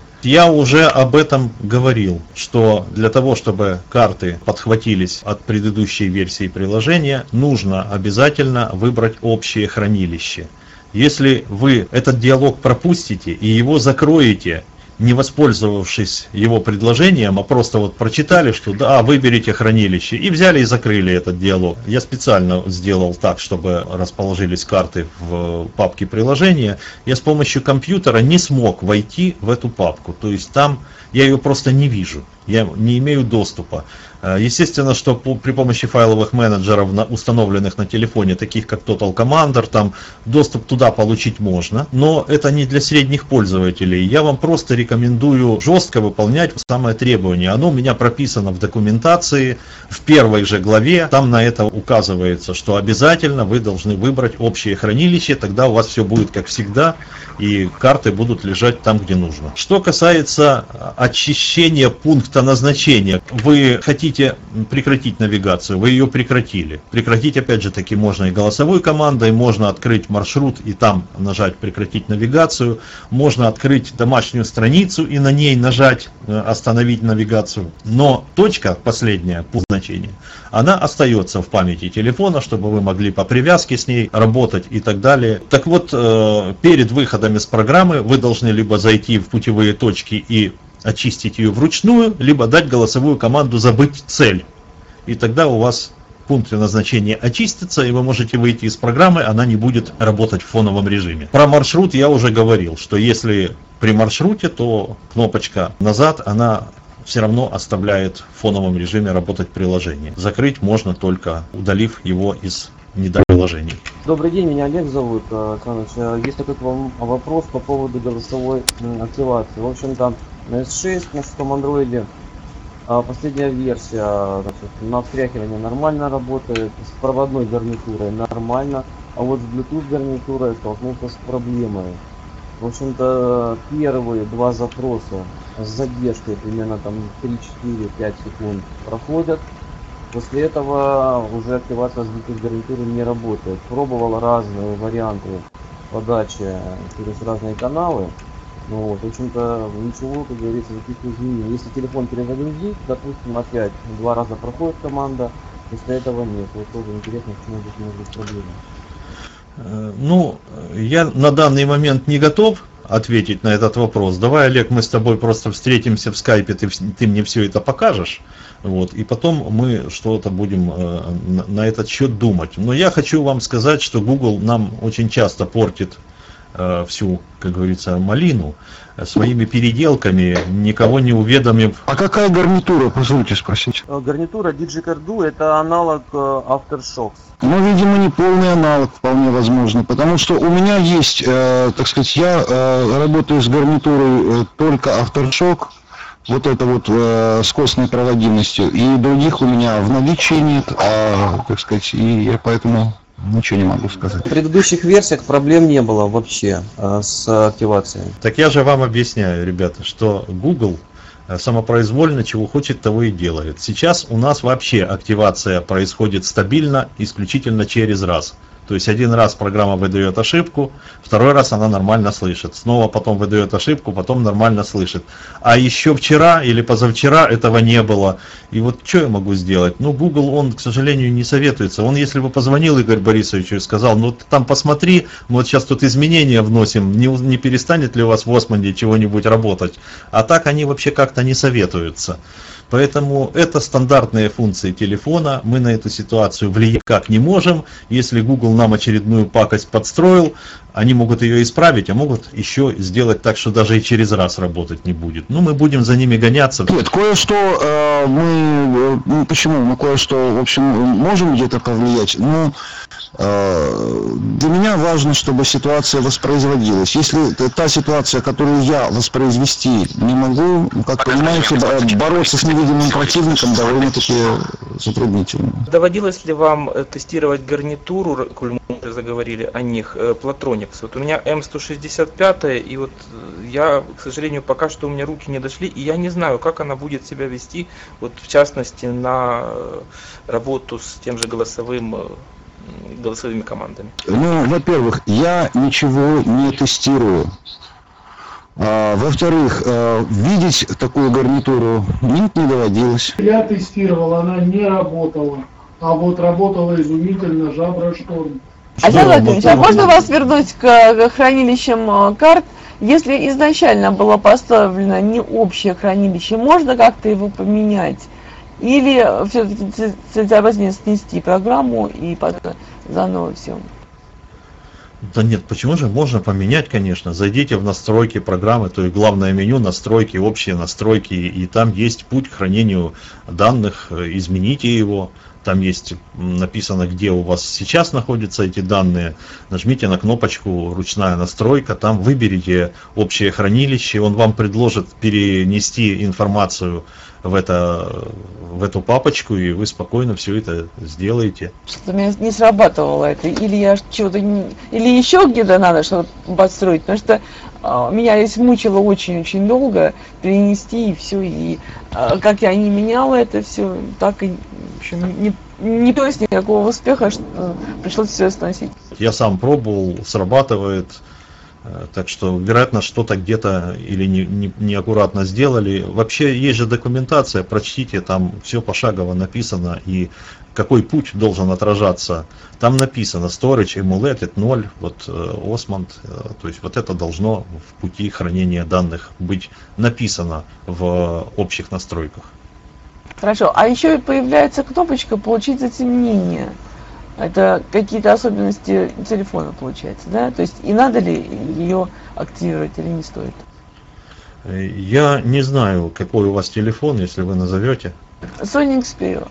Я уже об этом говорил, что для того, чтобы карты подхватились от предыдущей версии приложения, нужно обязательно выбрать общее хранилище. Если вы этот диалог пропустите и его закроете, не воспользовавшись его предложением, а просто вот прочитали, что да, выберите хранилище, и взяли и закрыли этот диалог. Я специально сделал так, чтобы расположились карты в папке приложения. Я с помощью компьютера не смог войти в эту папку, то есть там я ее просто не вижу, я не имею доступа. Естественно, что при помощи файловых менеджеров, установленных на телефоне, таких как Total Commander, там доступ туда получить можно, но это не для средних пользователей. Я вам просто рекомендую жестко выполнять самое требование. Оно у меня прописано в документации, в первой же главе, там на это указывается, что обязательно вы должны выбрать общее хранилище, тогда у вас все будет как всегда, и карты будут лежать там, где нужно. Что касается очищения пункта назначения, вы хотите прекратить навигацию, вы ее прекратили. Прекратить, опять же таки, можно и голосовой командой, можно открыть маршрут и там нажать прекратить навигацию, можно открыть домашнюю страницу и на ней нажать остановить навигацию. Но точка последняя по значению, она остается в памяти телефона, чтобы вы могли по привязке с ней работать и так далее. Так вот, перед выходом из программы вы должны либо зайти в путевые точки и очистить ее вручную, либо дать голосовую команду «забыть цель». И тогда у вас пункт назначения очистится, и вы можете выйти из программы, она не будет работать в фоновом режиме. Про маршрут я уже говорил, что если при маршруте, то кнопочка «назад», она все равно оставляет в фоновом режиме работать приложение. Закрыть можно только удалив его из недоприложений. Добрый день, меня Олег зовут. Есть такой вопрос по поводу голосовой активации. В общем-то, на S6, на 6 андроиде последняя версия, значит, на встряхивание нормально работает, с проводной гарнитурой нормально, а вот с Bluetooth гарнитурой столкнулся с проблемой. В общем-то, первые два запроса с задержкой примерно там 3-4-5 секунд проходят. После этого уже активация с Bluetooth гарнитуры не работает. Пробовал разные варианты подачи через разные каналы. Ну, вот, в общем-то, ничего, как говорится, никаких изменений. Если телефон перезагрузить, допустим, опять 2 раза проходит команда, после этого нет. Вот тоже интересно, почему здесь может быть проблема. Ну, я на данный момент не готов ответить на этот вопрос. Давай, Олег, мы с тобой просто встретимся в скайпе, ты мне все это покажешь. Вот, и потом мы что-то будем на этот счет думать. Но я хочу вам сказать, что Google нам очень часто портит всю, как говорится, малину своими переделками, никого не уведомив. А какая гарнитура, позвольте спросить? Гарнитура DigiCardo — это аналог Aftershocks. Ну, видимо, не полный аналог, вполне возможно, потому что у меня есть, так сказать, я работаю с гарнитурой только Aftershock, вот это вот с костной проводимостью, и других у меня в наличии нет, так сказать, и я поэтому ничего не могу сказать. В предыдущих версиях проблем не было вообще с активацией. Так я же вам объясняю, ребята, что Google самопроизвольно чего хочет, того и делает. Сейчас у нас вообще активация происходит стабильно, исключительно через раз. То есть один раз программа выдает ошибку, второй раз она нормально слышит, снова потом выдает ошибку, потом нормально слышит. А еще вчера или позавчера этого не было. И вот что я могу сделать? Ну, Google, он, к сожалению, не советуется. Он, если бы позвонил Игорь Борисовичу и сказал, ну, ты там посмотри, мы вот сейчас тут изменения вносим, не перестанет ли у вас в Османде чего-нибудь работать? А так они вообще как-то не советуются. Поэтому это стандартные функции телефона, мы на эту ситуацию влиять как не можем. Если Google нам очередную пакость подстроил, они могут ее исправить, а могут еще сделать так, что даже и через раз работать не будет. Ну, мы будем за ними гоняться. Нет, кое-что почему? Мы кое-что, в общем, можем где-то повлиять, но для меня важно, чтобы ситуация воспроизводилась. Если та ситуация, которую я воспроизвести не могу, как понимаете, бороться с невидимым противником довольно-таки затруднительно. Доводилось ли вам тестировать гарнитуру, коль мы уже заговорили о них, Platronics? Вот у меня М165, и вот я, к сожалению, пока что у меня руки не дошли, и я не знаю, как она будет себя вести, вот в частности, на работу с тем же голосовыми командами. Ну, во-первых, я ничего не тестирую. Во-вторых, видеть такую гарнитуру не доводилось. Я тестировал, она не работала. А вот работала изумительно Jabra Storm. Александр Владимирович, а можно вас вернуть к хранилищам карт? Если изначально было поставлено не общее хранилище, можно как-то его поменять? Или все-таки целесообразно снести программу и потом заново все? Да нет, почему же? Можно поменять, конечно. Зайдите в настройки программы, то есть главное меню, настройки, общие настройки, и там есть путь к хранению данных, измените его. Там есть написано, где у вас сейчас находятся эти данные. Нажмите на кнопочку «Ручная настройка», там выберите общее хранилище, он вам предложит перенести информацию в эту папочку, и вы спокойно все это сделаете. Что-то у меня не срабатывало это, или я чего-то или еще где-то надо что-то подстроить, потому что меня здесь мучило очень-очень долго перенести и все, и как я не меняла это все, так и в общем, не получилось никакого успеха, что пришлось все сносить. Я сам пробовал, срабатывает. Так что, вероятно, что-то где-то или неаккуратно сделали. Вообще, есть же документация, прочтите, там все пошагово написано, и какой путь должен отражаться. Там написано Storage, Emulated, 0, вот Osmond, то есть вот это должно в пути хранения данных быть написано в общих настройках. Хорошо, а еще появляется кнопочка «Получить затемнение». Это какие-то особенности телефона, получается, да? То есть и надо ли ее активировать или не стоит? Я не знаю, какой у вас телефон, если вы назовете. Sony Xperia.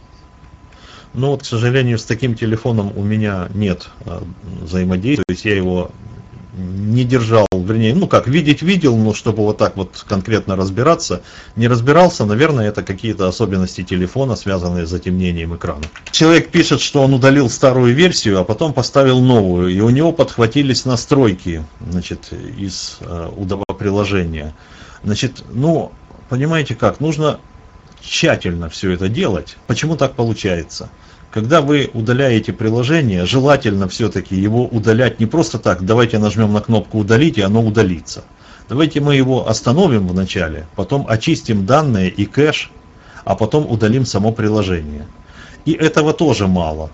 Ну вот, к сожалению, с таким телефоном у меня нет взаимодействия. То есть я его не держал, вернее, ну как, видел, но чтобы вот так вот конкретно разбираться, не разбирался. Наверное, это какие-то особенности телефона, связанные с затемнением экрана. Человек пишет, что он удалил старую версию, а потом поставил новую, и у него подхватились настройки, значит, из приложения. Значит, ну, понимаете как, нужно тщательно все это делать. Почему так получается? Когда вы удаляете приложение, желательно все-таки его удалять не просто так, давайте нажмем на кнопку «Удалить», и оно удалится. Давайте мы его остановим вначале, потом очистим данные и кэш, а потом удалим само приложение. И этого тоже мало.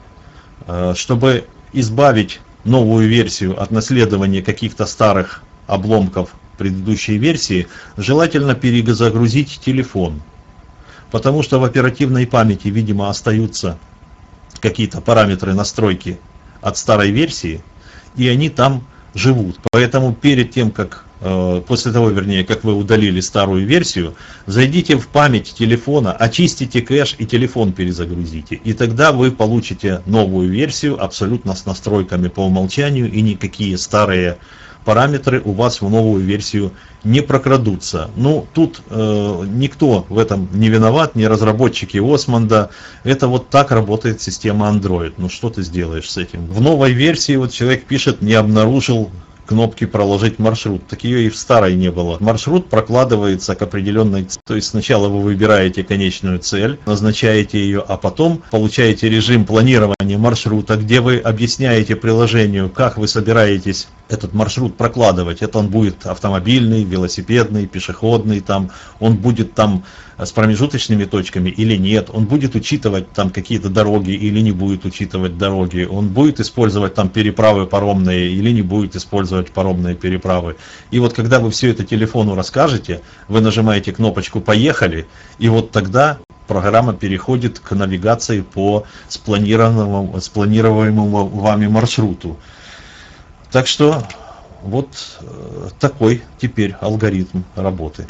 Чтобы избавить новую версию от наследования каких-то старых обломков предыдущей версии, желательно перезагрузить телефон. Потому что в оперативной памяти, видимо, остаются какие-то параметры настройки от старой версии, и они там живут. Поэтому перед тем, как, после того, вернее, как вы удалили старую версию, зайдите в память телефона, очистите кэш и телефон перезагрузите. И тогда вы получите новую версию абсолютно с настройками по умолчанию, и никакие старые параметры у вас в новую версию не прокрадутся. Ну, тут никто в этом не виноват, не разработчики Osmond. Это вот так работает система Android. Ну, что ты сделаешь с этим? В новой версии вот человек пишет, не обнаружил кнопки «Проложить маршрут». Так ее и в старой не было. Маршрут прокладывается к определенной цели. То есть сначала вы выбираете конечную цель, назначаете ее, а потом получаете режим планирования маршрута, где вы объясняете приложению, как вы собираетесь этот маршрут прокладывать. Это он будет автомобильный, велосипедный, пешеходный, там, он будет там с промежуточными точками или нет, он будет учитывать там какие-то дороги или не будет учитывать дороги, он будет использовать там переправы паромные или не будет использовать паромные переправы. И вот когда вы все это телефону расскажете, вы нажимаете кнопочку «Поехали», и вот тогда программа переходит к навигации по спланированному вами маршруту. Так что вот такой теперь алгоритм работы.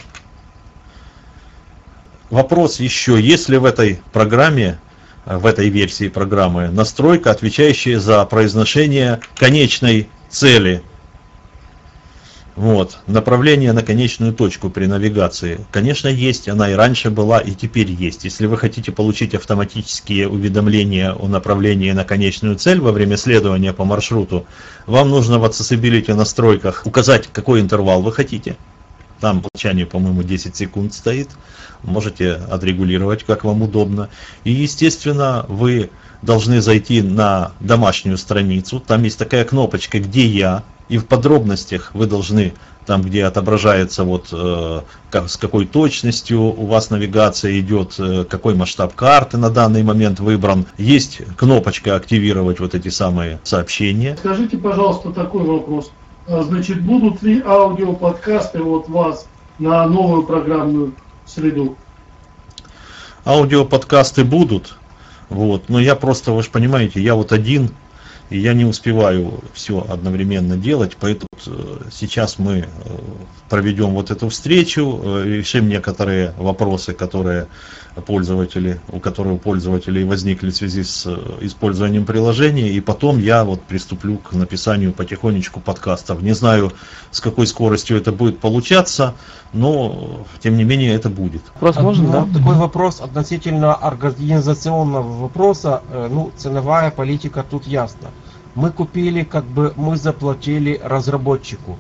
Вопрос еще, есть ли в этой программе, в этой версии программы настройка, отвечающая за произношение конечной цели. Вот, направление на конечную точку при навигации. Конечно, есть, она и раньше была, и теперь есть. Если вы хотите получить автоматические уведомления о направлении на конечную цель во время следования по маршруту, вам нужно в Accessibility настройках указать, какой интервал вы хотите. Там по умолчанию, по-моему, 10 секунд стоит. Можете отрегулировать, как вам удобно. И, естественно, вы должны зайти на домашнюю страницу. Там есть такая кнопочка «Где я?». И в подробностях вы должны, там где отображается вот с какой точностью у вас навигация идет, какой масштаб карты на данный момент выбран. Есть кнопочка «Активировать» вот эти самые сообщения. Скажите, пожалуйста, такой вопрос. Значит, будут ли аудиоподкасты от вас на новую программную среду? Аудиоподкасты будут, вот, но я просто, вы же понимаете, я вот один, и я не успеваю все одновременно делать, поэтому сейчас мы проведем вот эту встречу, решим некоторые вопросы, которые у пользователей возникли в связи с использованием приложения, и потом я вот приступлю к написанию потихонечку подкастов. Не знаю, с какой скоростью это будет получаться, но тем не менее это будет. Такой вопрос относительно организационного вопроса. Ну, ценовая политика тут ясна. Мы купили, мы заплатили разработчику.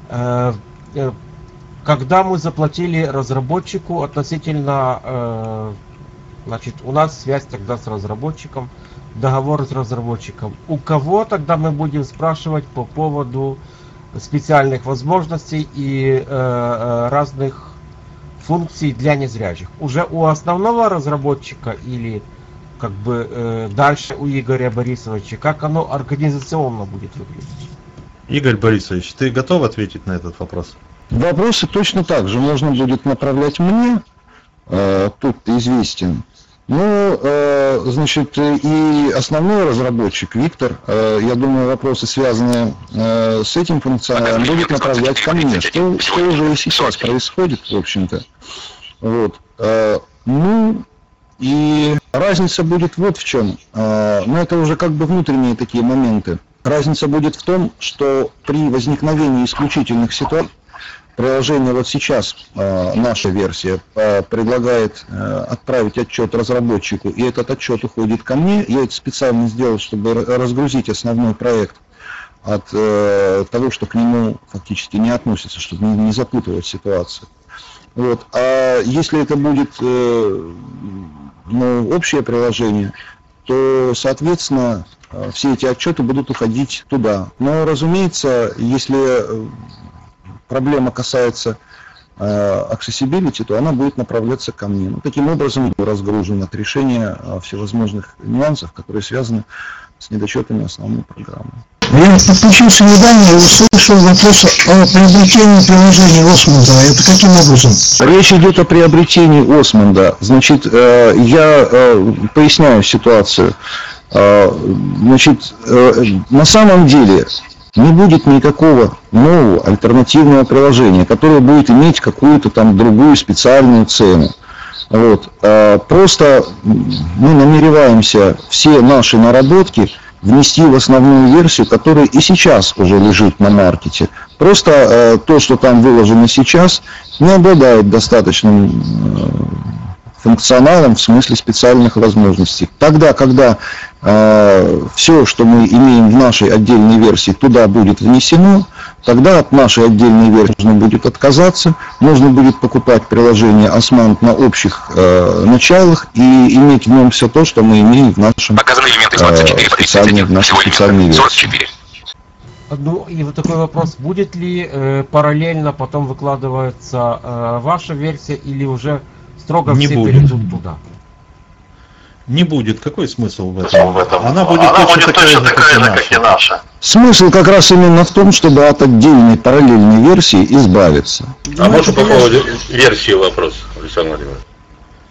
Когда мы заплатили разработчику относительно, значит, у нас связь тогда с разработчиком, договор с разработчиком. У кого тогда мы будем спрашивать по поводу специальных возможностей и разных функций для незрячих? Уже у основного разработчика или дальше у Игоря Борисовича? Как оно организационно будет выглядеть? Игорь Борисович, ты готов ответить на этот вопрос? Вопросы точно так же можно будет направлять мне, тут известен. Ну, значит, и основной разработчик Виктор, я думаю, вопросы, связанные с этим функционалом, будет направлять ко мне, что уже и сейчас происходит, в общем-то. Вот. Ну, и разница будет вот в чем. Но это уже внутренние такие моменты. Разница будет в том, что при возникновении исключительных ситуаций приложение вот сейчас, наша версия, предлагает отправить отчет разработчику, и этот отчет уходит ко мне. Я это специально сделал, чтобы разгрузить основной проект от того, что к нему фактически не относится, чтобы не запутывать ситуацию. Вот. А если это будет общее приложение, то, соответственно, все эти отчеты будут уходить туда. Но, разумеется, если проблема касается accessibility, то она будет направляться ко мне. Таким образом, разгружен от решения всевозможных нюансов, которые связаны с недочетами основной программы. Я подключился недавно и услышал вопрос о приобретении приложения Осмонда. Это каким образом? Речь идет о приобретении Осмонда. Значит, я поясняю ситуацию. Значит, на самом деле не будет никакого нового альтернативного приложения, которое будет иметь какую-то там другую специальную цену. Вот. Просто мы намереваемся все наши наработки внести в основную версию, которая и сейчас уже лежит на маркете. Просто то, что там выложено сейчас, не обладает достаточным функционалом в смысле специальных возможностей. Тогда, когда все, что мы имеем в нашей отдельной версии, туда будет внесено, тогда от нашей отдельной версии нужно будет отказаться, нужно будет покупать приложение Osmand на общих началах и иметь в нем все то, что мы имеем в нашем специальной версии. Ну и вот такой вопрос, будет ли параллельно потом выкладывается ваша версия или уже строго все перейдут туда? Не будет. Какой смысл в этом? Она будет точно такая же, как и наша. Смысл как раз именно в том, чтобы от отдельной параллельной версии избавиться. А можно по поводу версии вопрос, Александр Владимирович?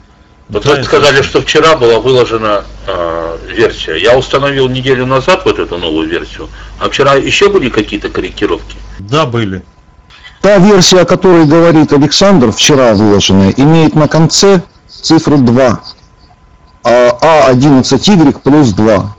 Вот вы сказали, что вчера была выложена версия. Я установил неделю назад вот эту новую версию, а вчера еще были какие-то корректировки? Да, были. Та версия, о которой говорит Александр, вчера выложенная, имеет на конце цифру 2. А11Y плюс 2.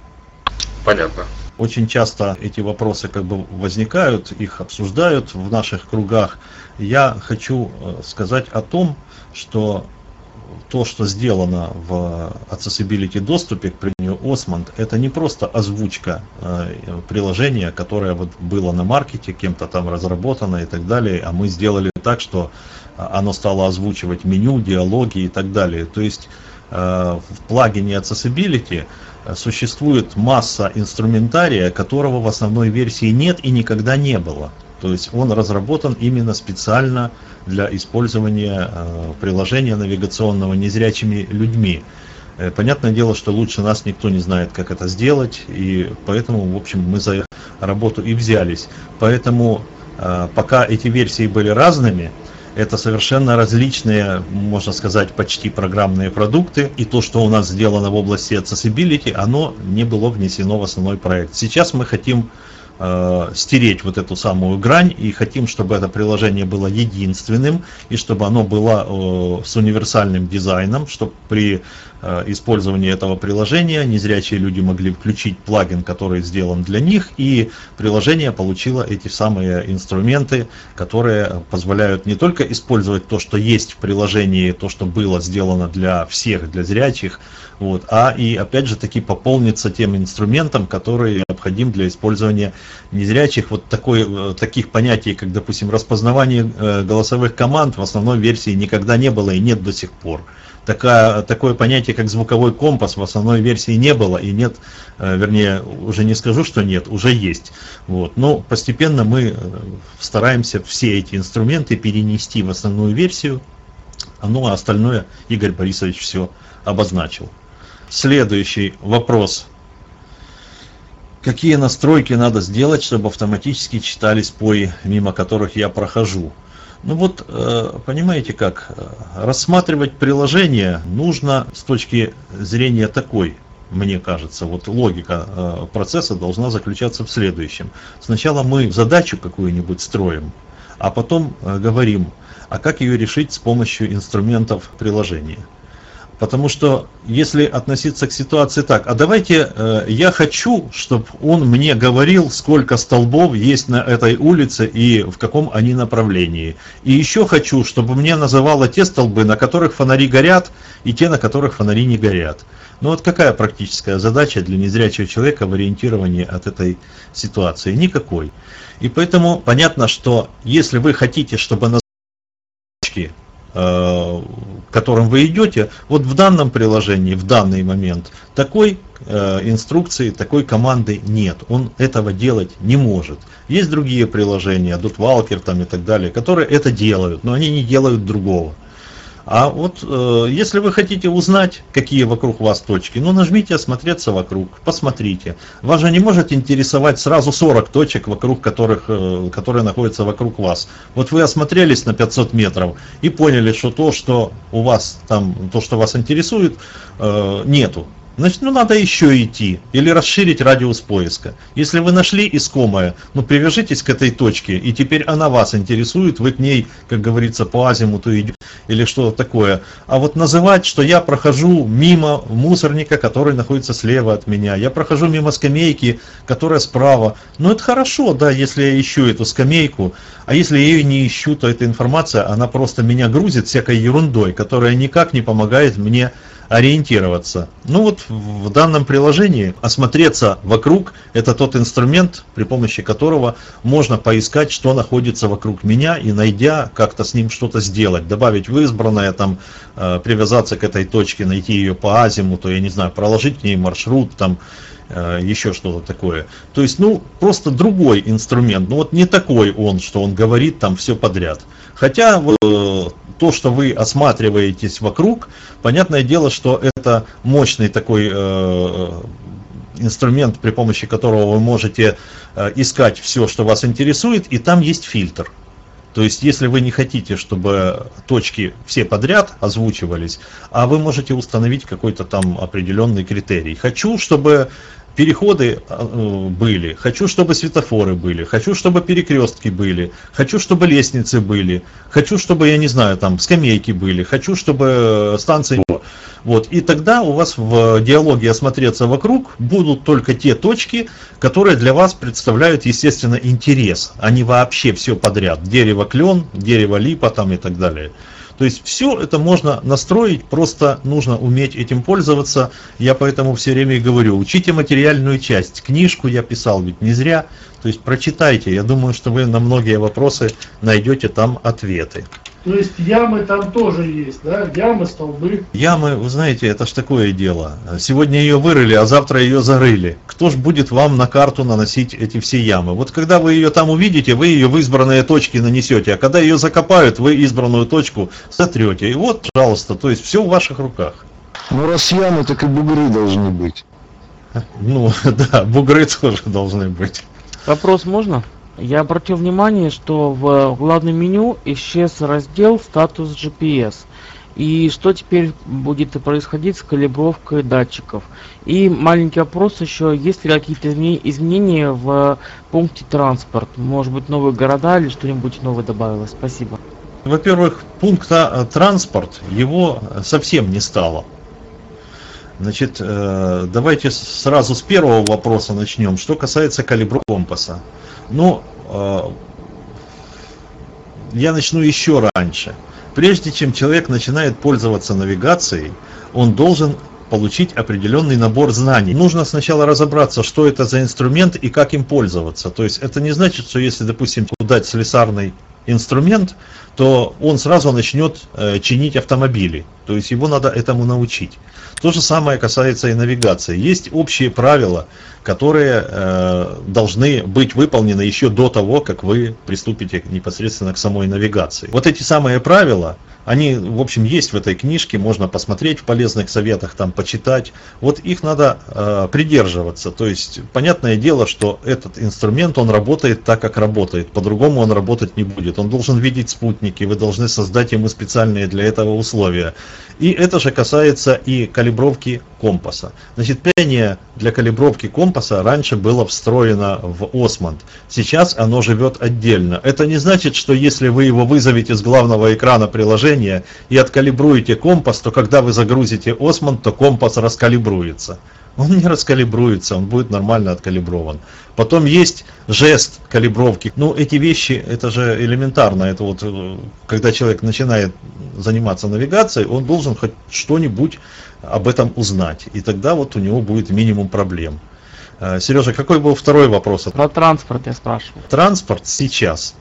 Понятно. Очень часто эти вопросы как бы возникают, их обсуждают в наших кругах. Я хочу сказать о том, что то, что сделано в Accessibility доступе к приложению Osmond, это не просто озвучка приложения, которое вот было на маркете, кем-то там разработано и так далее, а мы сделали так, что оно стало озвучивать меню, диалоги и так далее. То есть в плагине Accessibility существует масса инструментария, которого в основной версии нет и никогда не было. То есть он разработан именно специально для использования приложения навигационного незрячими людьми. Понятное дело, что лучше нас никто не знает, как это сделать, и поэтому, в общем, мы за работу и взялись. Поэтому пока эти версии были разными, это совершенно различные, можно сказать, почти программные продукты, и то, что у нас сделано в области Accessibility, оно не было внесено в основной проект. Сейчас мы хотим стереть вот эту самую грань и хотим, чтобы это приложение было единственным и чтобы оно было с универсальным дизайном, чтобы при использовании этого приложения незрячие люди могли включить плагин, который сделан для них, и приложение получило эти самые инструменты, которые позволяют не только использовать то, что есть в приложении, то, что было сделано для всех, для зрячих, вот, а и опять же таки пополниться тем инструментом, который необходим для использования незрячих. Вот таких понятий, как, допустим, распознавание голосовых команд в основной версии никогда не было и нет до сих пор. Такое понятие, как звуковой компас, в основной версии не было и нет, вернее, уже не скажу, что нет, уже есть. Вот. Но постепенно мы стараемся все эти инструменты перенести в основную версию, ну а остальное Игорь Борисович все обозначил. Следующий вопрос. Какие настройки надо сделать, чтобы автоматически читались POI, мимо которых я прохожу? Ну вот, понимаете как, рассматривать приложение нужно с точки зрения такой, мне кажется, вот логика процесса должна заключаться в следующем. Сначала мы задачу какую-нибудь строим, а потом говорим, а как ее решить с помощью инструментов приложения. Потому что если относиться к ситуации так, а давайте я хочу, чтобы он мне говорил, сколько столбов есть на этой улице и в каком они направлении. И еще хочу, чтобы мне называло те столбы, на которых фонари горят, и те, на которых фонари не горят. Ну вот какая практическая задача для незрячего человека в ориентировании от этой ситуации? Никакой. И поэтому понятно, что если вы хотите, чтобы на к которым вы идете, вот в данном приложении, в данный момент, такой инструкции, такой команды нет. Он этого делать не может. Есть другие приложения, DotWalker там и так далее, которые это делают, но они не делают другого. А вот если вы хотите узнать, какие вокруг вас точки, ну нажмите «Осмотреться вокруг», посмотрите. Вас же не может интересовать сразу 40 точек, вокруг которых, которые находятся вокруг вас. Вот вы осмотрелись на 500 метров и поняли, что то, что у вас там, то, что вас интересует, нету. Значит, ну надо еще идти или расширить радиус поиска. Если вы нашли искомое, ну привяжитесь к этой точке, и теперь она вас интересует, вы к ней, как говорится, по азимуту идете или что-то такое. А вот называть, что я прохожу мимо мусорника, который находится слева от меня, я прохожу мимо скамейки, которая справа. Ну это хорошо, да, если я ищу эту скамейку, а если я ее не ищу, то эта информация, она просто меня грузит всякой ерундой, которая никак не помогает мне ориентироваться. Ну вот в данном приложении осмотреться вокруг — это тот инструмент, при помощи которого можно поискать, что находится вокруг меня, и найдя, как-то с ним что-то сделать, добавить в избранное, там, привязаться к этой точке, найти ее по азимуту, я не знаю, проложить к ней маршрут, там, еще что-то такое. То есть, ну, просто другой инструмент. Ну вот не такой он, что он говорит там все подряд. Хотя то, что вы осматриваетесь вокруг, понятное дело, что это мощный такой инструмент, при помощи которого вы можете искать все, что вас интересует, и там есть фильтр. То есть, если вы не хотите, чтобы точки все подряд озвучивались, а вы можете установить какой-то там определенный критерий. Хочу, чтобы переходы были, хочу, чтобы светофоры были, хочу, чтобы перекрестки были, хочу, чтобы лестницы были, хочу, чтобы, я не знаю, там скамейки были, хочу, чтобы станции... Вот. И тогда у вас в диалоге «Осмотреться вокруг» будут только те точки, которые для вас представляют, естественно, интерес, а не вообще все подряд. Дерево клен, дерево липа там и так далее. То есть все это можно настроить, просто нужно уметь этим пользоваться. Я поэтому все время и говорю, учите материальную часть. Книжку я писал ведь не зря. То есть прочитайте, я думаю, что вы на многие вопросы найдете там ответы. То есть ямы там тоже есть, да? Ямы, столбы. Ямы, вы знаете, это ж такое дело. Сегодня ее вырыли, а завтра ее зарыли. Кто ж будет вам на карту наносить эти все ямы? Вот когда вы ее там увидите, вы ее в избранные точки нанесете, а когда ее закопают, вы избранную точку сотрете. И вот, пожалуйста, то есть все в ваших руках. Ну раз ямы, так и бугры должны быть. Ну да, бугры тоже должны быть. Вопрос можно? Я обратил внимание, что в главном меню исчез раздел «Статус GPS». И что теперь будет происходить с калибровкой датчиков? И маленький вопрос еще, есть ли какие-то изменения в пункте «Транспорт»? Может быть, новые города или что-нибудь новое добавилось? Спасибо. Во-первых, пункта «Транспорт» его совсем не стало. Значит, давайте сразу с первого вопроса начнем. Что касается калибровки компаса. Ну, я начну еще раньше. Прежде чем человек начинает пользоваться навигацией, он должен получить определенный набор знаний. Нужно сначала разобраться, что это за инструмент и как им пользоваться. То есть это не значит, что если, допустим, дать слесарный инструмент, то он сразу начнет чинить автомобили. То есть его надо этому научить. То же самое касается и навигации. Есть общие правила, которые должны быть выполнены еще до того, как вы приступите непосредственно к самой навигации. Вот эти самые правила, они, в общем, есть в этой книжке, можно посмотреть в полезных советах, там почитать. Вот их надо придерживаться. То есть, понятное дело, что этот инструмент, он работает так, как работает. По-другому он работать не будет. Он должен видеть спутники, вы должны создать ему специальные для этого условия. И это же касается и калибровки компаса. Значит, приложение для калибровки компаса раньше было встроено в Osmond. Сейчас оно живет отдельно. Это не значит, что если вы его вызовете с главного экрана приложения и откалибруете компас, то когда вы загрузите Osmond, то компас раскалибруется. Он не раскалибруется, он будет нормально откалиброван. Потом есть жест калибровки. Ну, эти вещи, это же элементарно. Это вот, когда человек начинает заниматься навигацией, он должен хоть что-нибудь об этом узнать. И тогда вот у него будет минимум проблем. Сережа, какой был второй вопрос? Про транспорт я спрашивал. Транспорт сейчас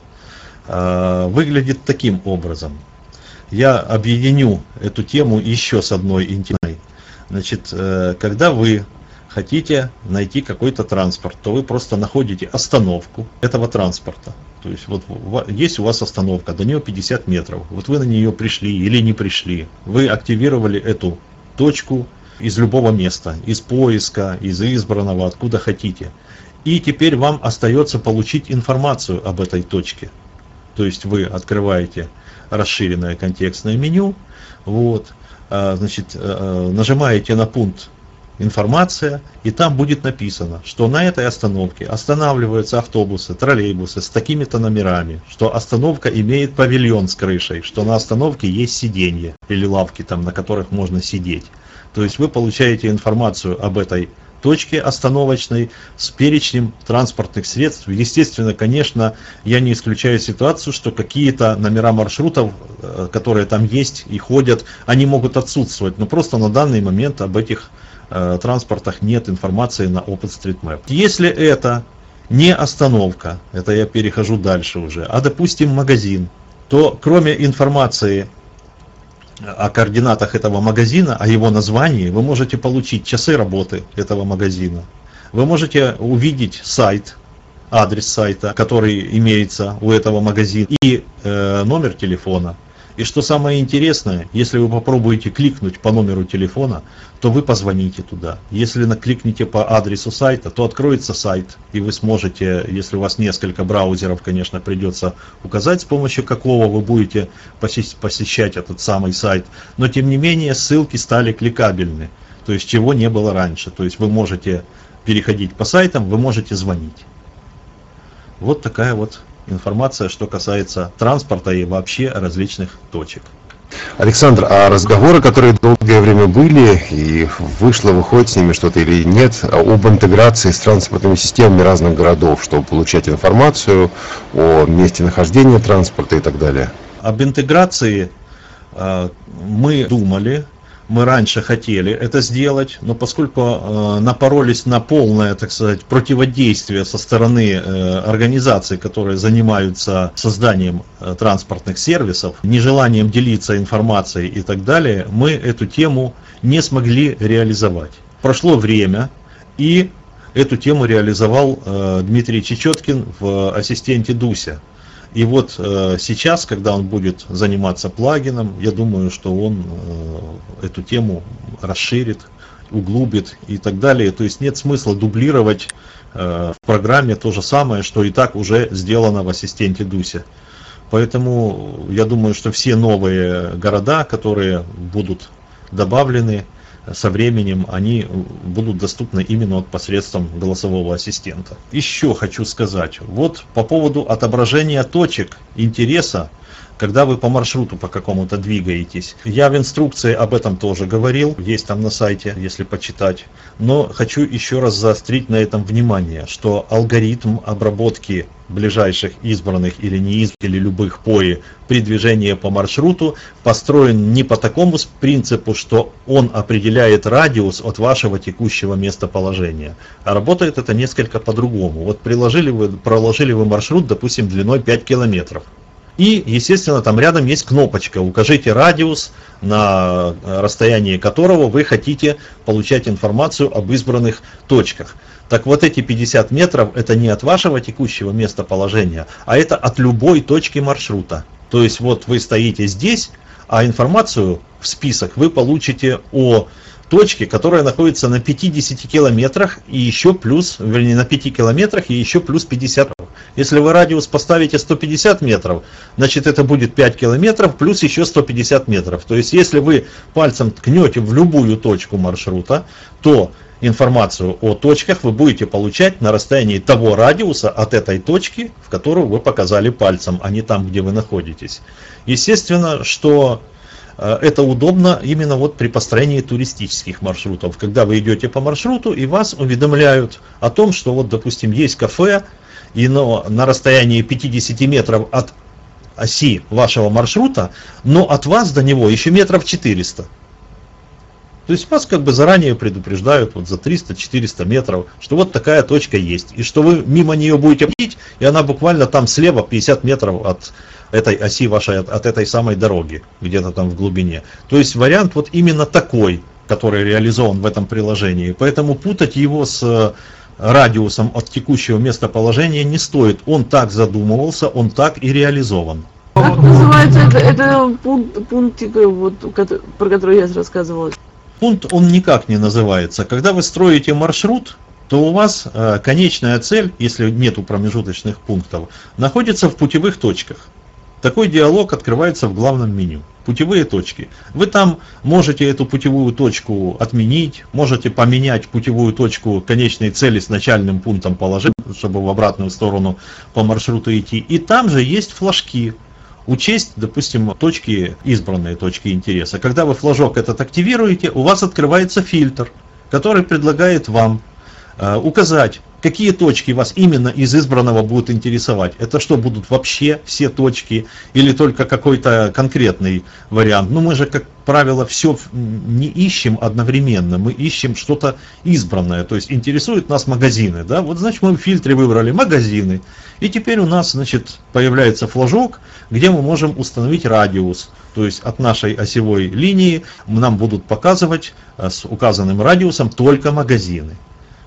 выглядит таким образом. Я объединю эту тему еще с одной интересной. Значит, когда вы хотите найти какой-то транспорт, то вы просто находите остановку этого транспорта. То есть вот есть у вас остановка, до нее 50 метров. Вот вы на нее пришли или не пришли. Вы активировали эту точку из любого места, из поиска, из избранного, откуда хотите. И теперь вам остается получить информацию об этой точке. То есть вы открываете расширенное контекстное меню, вот, значит, нажимаете на пункт «Информация», и там будет написано, что на этой остановке останавливаются автобусы, троллейбусы с такими-то номерами, что остановка имеет павильон с крышей, что на остановке есть сиденье или лавки, там, на которых можно сидеть. То есть вы получаете информацию об этой точке остановочной с перечнем транспортных средств. Естественно, конечно, я не исключаю ситуацию, что какие-то номера маршрутов, которые там есть и ходят, они могут отсутствовать, но просто на данный момент об этих транспортах нет информации на OpenStreetMap. Если это не остановка, это я перехожу дальше уже, а допустим магазин, то кроме информации о координатах этого магазина, о его названии, вы можете получить часы работы этого магазина. Вы можете увидеть сайт, адрес сайта, который имеется у этого магазина, и номер телефона. И что самое интересное, если вы попробуете кликнуть по номеру телефона, то вы позвоните туда. Если накликните по адресу сайта, то откроется сайт, и вы сможете, если у вас несколько браузеров, конечно, придется указать, с помощью какого вы будете посещать этот самый сайт. Но тем не менее ссылки стали кликабельны, то есть чего не было раньше. То есть вы можете переходить по сайтам, вы можете звонить. Вот такая вот информация, что касается транспорта и вообще различных точек. Александр, а разговоры, которые долгое время были, и выходит с ними что-то или нет, об интеграции с транспортными системами разных городов, чтобы получать информацию о месте нахождения транспорта и так далее? Об интеграции мы думали, мы раньше хотели это сделать, но поскольку напоролись на полное, так сказать, противодействие со стороны организаций, которые занимаются созданием транспортных сервисов, нежеланием делиться информацией и так далее, мы эту тему не смогли реализовать. Прошло время, и эту тему реализовал Дмитрий Чечеткин в ассистенте Дуся. И вот сейчас, когда он будет заниматься плагином, я думаю, что он эту тему расширит, углубит и так далее. То есть нет смысла дублировать в программе то же самое, что и так уже сделано в ассистенте Дуся. Поэтому я думаю, что все новые города, которые будут добавлены со временем, они будут доступны именно посредством голосового ассистента. Еще хочу сказать, вот по поводу отображения точек интереса, когда вы по маршруту по какому-то двигаетесь. Я в инструкции об этом тоже говорил, есть там на сайте, если почитать. Но хочу еще раз заострить на этом внимание, что алгоритм обработки ближайших избранных или неизбранных или любых ПОИ при движении по маршруту построен не по такому принципу, что он определяет радиус от вашего текущего местоположения, а работает это несколько по-другому. Вот проложили вы маршрут, допустим, длиной 5 километров. И, естественно, там рядом есть кнопочка «Укажите радиус, на расстоянии которого вы хотите получать информацию об избранных точках». Так вот эти 50 метров это не от вашего текущего местоположения, а это от любой точки маршрута. То есть вот вы стоите здесь, а информацию в список вы получите о точке, которая находится на 50 километрах и еще плюс, вернее на 5 километрах и еще плюс 50. Если вы радиус поставите 150 метров, значит это будет 5 километров плюс еще 150 метров. То есть если вы пальцем ткнете в любую точку маршрута, то информацию о точках вы будете получать на расстоянии того радиуса от этой точки, в которую вы показали пальцем, а не там, где вы находитесь. Естественно, что это удобно именно вот при построении туристических маршрутов, когда вы идете по маршруту и вас уведомляют о том, что вот, допустим, есть кафе, и на расстоянии 50 метров от оси вашего маршрута, но от вас до него еще метров 400. То есть вас как бы заранее предупреждают вот за 300-400 метров, что вот такая точка есть, и что вы мимо нее будете ходить, и она буквально там слева 50 метров от этой оси вашей, от этой самой дороги, где-то там в глубине. То есть вариант вот именно такой, который реализован в этом приложении. Поэтому путать его с радиусом от текущего местоположения не стоит. Он так задумывался, он так и реализован. Как называется это пункт, вот, про который я рассказывала? Пункт он никак не называется. Когда вы строите маршрут, то у вас конечная цель, если нету промежуточных пунктов, находится в путевых точках. Такой диалог открывается в главном меню. Путевые точки. Вы там можете эту путевую точку отменить, можете поменять путевую точку конечной цели с начальным пунктом положить, чтобы в обратную сторону по маршруту идти. И там же есть флажки. Учесть, допустим, точки, избранные точки интереса. Когда вы флажок этот активируете, у вас открывается фильтр, который предлагает вам указать, какие точки вас именно из избранного будут интересовать. Это что, будут вообще все точки или только какой-то конкретный вариант? Ну, мы же, как правило, все не ищем одновременно, мы ищем что-то избранное. То есть интересуют нас магазины, да? Вот, значит, мы в фильтре выбрали магазины. И теперь у нас, значит, появляется флажок, где мы можем установить радиус. То есть от нашей осевой линии нам будут показывать с указанным радиусом только магазины.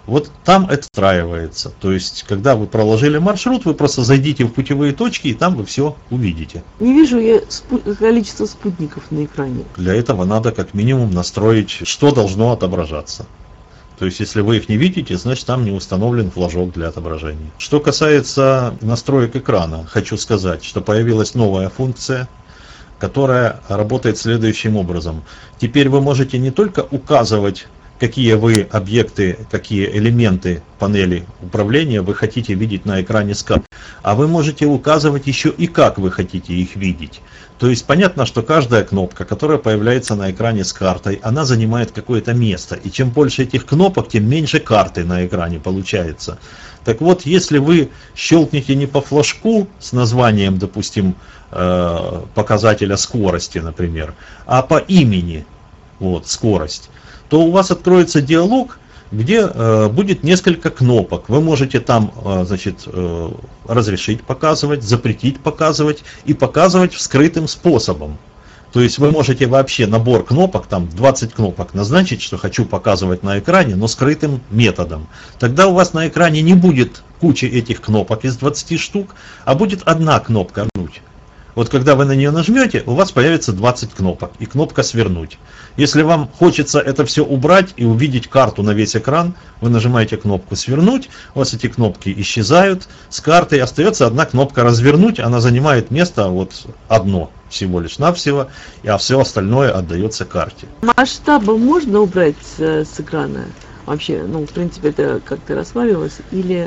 Вот там это встраивается. То есть, когда вы проложили маршрут, вы просто зайдите в путевые точки, и там вы все увидите. Не вижу я количество спутников на экране. Для этого надо как минимум настроить, что должно отображаться. То есть, если вы их не видите, значит там не установлен флажок для отображения. Что касается настроек экрана, хочу сказать, что появилась новая функция, которая работает следующим образом. Теперь вы можете не только указывать, какие вы объекты, какие элементы панели управления вы хотите видеть на экране с карты, а вы можете указывать еще и как вы хотите их видеть. То есть понятно, что каждая кнопка, которая появляется на экране с картой, она занимает какое-то место. И чем больше этих кнопок, тем меньше карты на экране получается. Так вот, если вы щелкнете не по флажку с названием, допустим, показателя скорости, например, а по имени, вот, скорость, то у вас откроется диалог, где будет несколько кнопок. Вы можете там, значит, разрешить показывать, запретить показывать и показывать скрытым способом. То есть вы можете вообще набор кнопок, там 20 кнопок назначить, что хочу показывать на экране, но скрытым методом. Тогда у вас на экране не будет кучи этих кнопок из 20 штук, а будет одна кнопка «Вернуть». Вот когда вы на нее нажмете, у вас появится 20 кнопок и кнопка «Свернуть». Если вам хочется это все убрать и увидеть карту на весь экран, вы нажимаете кнопку «Свернуть», у вас эти кнопки исчезают, с картой остается одна кнопка «Развернуть», она занимает место вот одно всего лишь навсего, а все остальное отдается карте. Масштабы можно убрать с экрана? Вообще, ну, в принципе, это как-то рассматривалось или...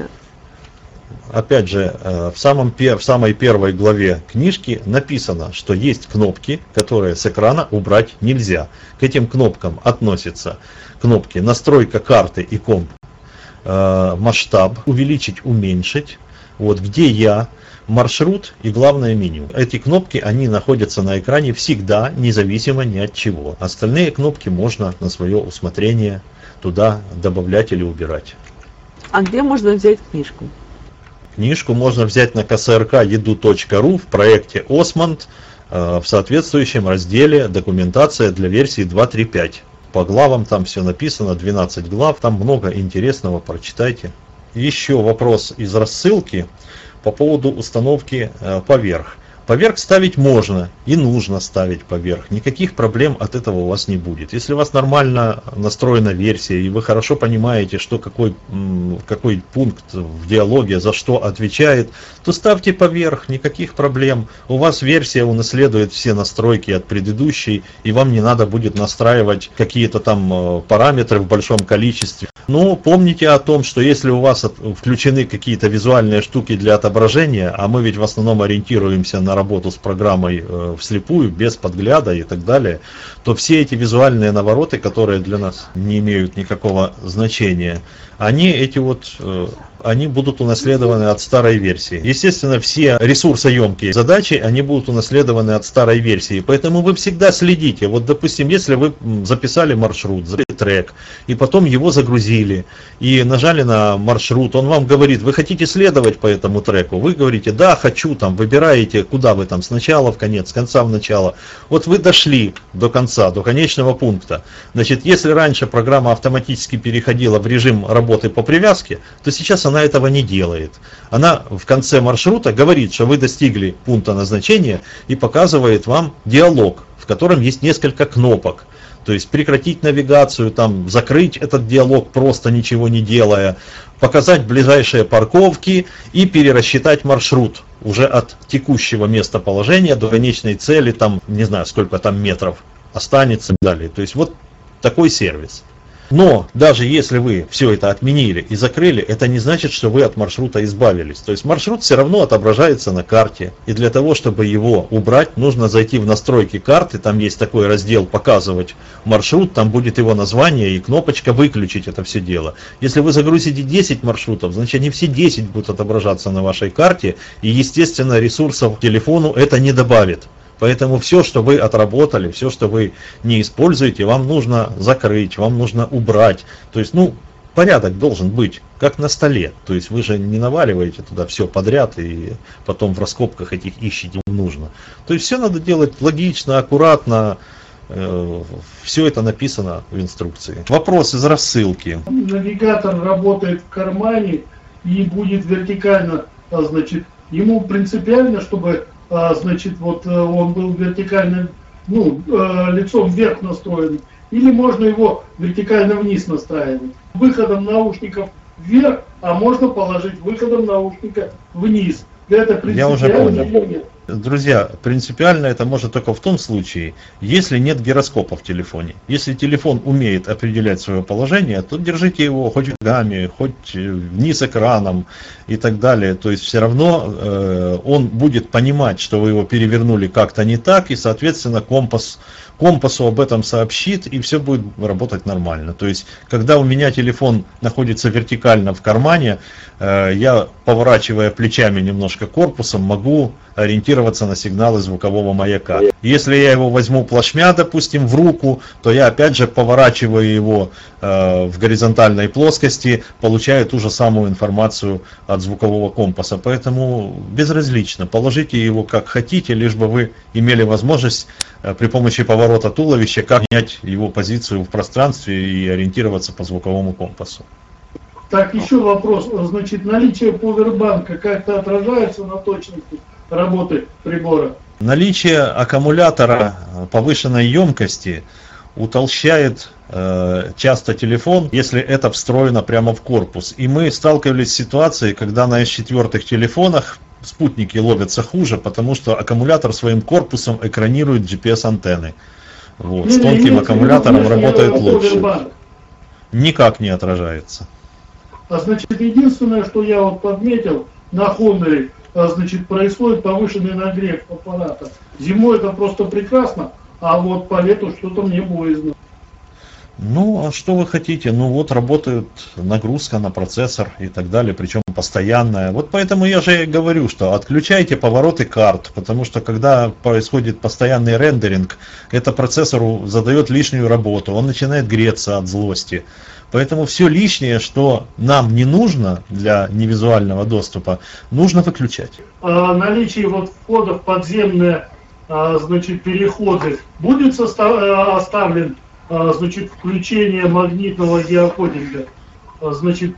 Опять же, в самой первой главе книжки написано, что есть кнопки, которые с экрана убрать нельзя. К этим кнопкам относятся кнопки «Настройка карты» и «Комп», «Масштаб», «Увеличить», «Уменьшить», вот, «Где я», «Маршрут» и «Главное меню». Эти кнопки, они находятся на экране всегда, независимо ни от чего. Остальные кнопки можно на свое усмотрение туда добавлять или убирать. А где можно взять книжку? Книжку можно взять на ksrk.edu.ru в проекте Осмонд в соответствующем разделе «Документация для версии 2.3.5». По главам там все написано, 12 глав, там много интересного, прочитайте. Еще вопрос из рассылки по поводу установки поверх. Поверх ставить можно и нужно ставить поверх. Никаких проблем от этого у вас не будет. Если у вас нормально настроена версия и вы хорошо понимаете, что какой пункт в диалоге за что отвечает, то ставьте поверх, никаких проблем. У вас версия унаследует все настройки от предыдущей, и вам не надо будет настраивать какие-то там параметры в большом количестве. Но помните о том, что если у вас включены какие-то визуальные штуки для отображения, а мы ведь в основном ориентируемся на работу с программой вслепую, без подгляда и так далее, то все эти визуальные навороты, которые для нас не имеют никакого значения, они будут унаследованы от старой версии. Естественно, все ресурсоемкие задачи, они будут унаследованы от старой версии. Поэтому вы всегда следите. Вот, допустим, если вы записали маршрут, трек, и потом его загрузили, и нажали на маршрут, он вам говорит, вы хотите следовать по этому треку? Вы говорите, да, хочу, там, выбираете, куда вы там, сначала в конец, с конца в начало. Вот вы дошли до конца, до конечного пункта. Значит, если раньше программа автоматически переходила в режим работы по привязке, то сейчас она этого не делает. Она в конце маршрута говорит, что вы достигли пункта назначения и показывает вам диалог, в котором есть несколько кнопок. То есть прекратить навигацию, там, закрыть этот диалог, просто ничего не делая, показать ближайшие парковки и перерасчитать маршрут уже от текущего местоположения до конечной цели, там, не знаю, сколько там метров останется и далее. То есть вот такой сервис. Но даже если вы все это отменили и закрыли, это не значит, что вы от маршрута избавились. То есть маршрут все равно отображается на карте. И для того, чтобы его убрать, нужно зайти в настройки карты. Там есть такой раздел «Показывать маршрут», там будет его название и кнопочка «Выключить» это все дело. Если вы загрузите 10 маршрутов, значит они все 10 будут отображаться на вашей карте. И естественно ресурсов к телефону это не добавит. Поэтому все, что вы отработали, все, что вы не используете, вам нужно закрыть, вам нужно убрать. То есть, порядок должен быть, как на столе. То есть вы же не наваливаете туда все подряд и потом в раскопках этих ищете нужно. То есть все надо делать логично, аккуратно, Все это написано в инструкции. Вопрос из рассылки. Навигатор работает в кармане и будет вертикально, значит, ему принципиально, чтобы, значит, вот он был вертикально, ну, лицом вверх настроен, или можно его вертикально вниз настраивать. Выходом наушников вверх, а можно положить выходом наушника вниз. Это принципиально. Я уже понял. Друзья, принципиально это может только в том случае, если нет гироскопа в телефоне. Если телефон умеет определять свое положение, то держите его хоть ногами, хоть вниз экраном и так далее. То есть все равно он будет понимать, что вы его перевернули как-то не так, и, соответственно, компасу об этом сообщит, и все будет работать нормально. То есть, когда у меня телефон находится вертикально в кармане, я, поворачивая плечами немножко корпусом, могу ориентироваться на сигналы звукового маяка. Если я его возьму плашмя, допустим, в руку, то я опять же поворачиваю его в горизонтальной плоскости, получаю ту же самую информацию от звукового компаса. Поэтому безразлично, положите его как хотите, лишь бы вы имели возможность при помощи поворота туловища как менять его позицию в пространстве и ориентироваться по звуковому компасу. Так, еще вопрос. Значит, наличие пауэрбанка как-то отражается на точности работы прибора? Наличие аккумулятора повышенной емкости утолщает часто телефон, если это встроено прямо в корпус. И мы сталкивались с ситуацией, когда на S4 телефонах спутники ловятся хуже, потому что аккумулятор своим корпусом экранирует GPS-антенны. Вот. С тонким аккумулятором работает лучше. Никак не отражается. А значит, единственное, что я вот подметил, на Honor, значит, происходит повышенный нагрев аппарата. Зимой это просто прекрасно, а вот по лету что-то мне боязно. Ну, а что вы хотите? Ну, вот работает нагрузка на процессор и так далее, причем постоянная. Вот поэтому я же и говорю, что отключайте повороты карт, потому что когда происходит постоянный рендеринг, это процессору задает лишнюю работу, он начинает греться от злости. Поэтому все лишнее, что нам не нужно для невизуального доступа, нужно выключать. Наличие вот входов в подземные, значит, переходы будет оставлен, значит, включение магнитного геокодинга. Значит,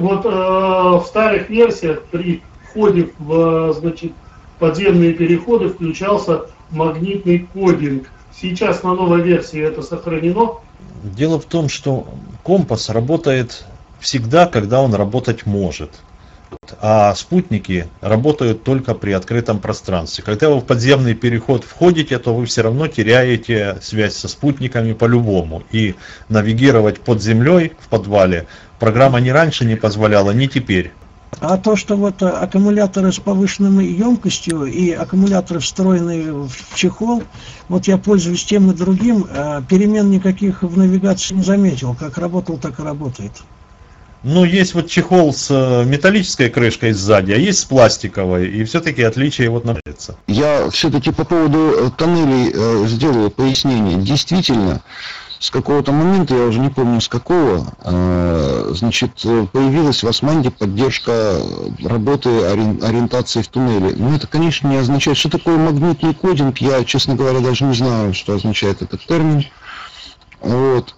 в старых версиях при входе в, значит, подземные переходы включался магнитный кодинг. Сейчас на новой версии это сохранено. Дело в том, что компас работает всегда, когда он работать может. А спутники работают только при открытом пространстве. Когда вы в подземный переход входите, то вы все равно теряете связь со спутниками по-любому. И навигировать под землей в подвале программа ни раньше не позволяла, ни теперь. А то, что вот аккумуляторы с повышенной емкостью и аккумуляторы, встроенные в чехол, вот я пользуюсь тем и другим, перемен никаких в навигации не заметил. Как работал, так и работает. Ну, есть вот чехол с металлической крышкой сзади, а есть с пластиковой, и все-таки отличие вот нравится. Я все-таки по поводу тоннелей сделаю пояснение. Действительно, с какого-то момента, я уже не помню с какого, значит, появилась в Османде поддержка работы ориентации в туннеле. Но это, конечно, не означает, что такое магнитный кодинг. Я, честно говоря, даже не знаю, что означает этот термин. Вот.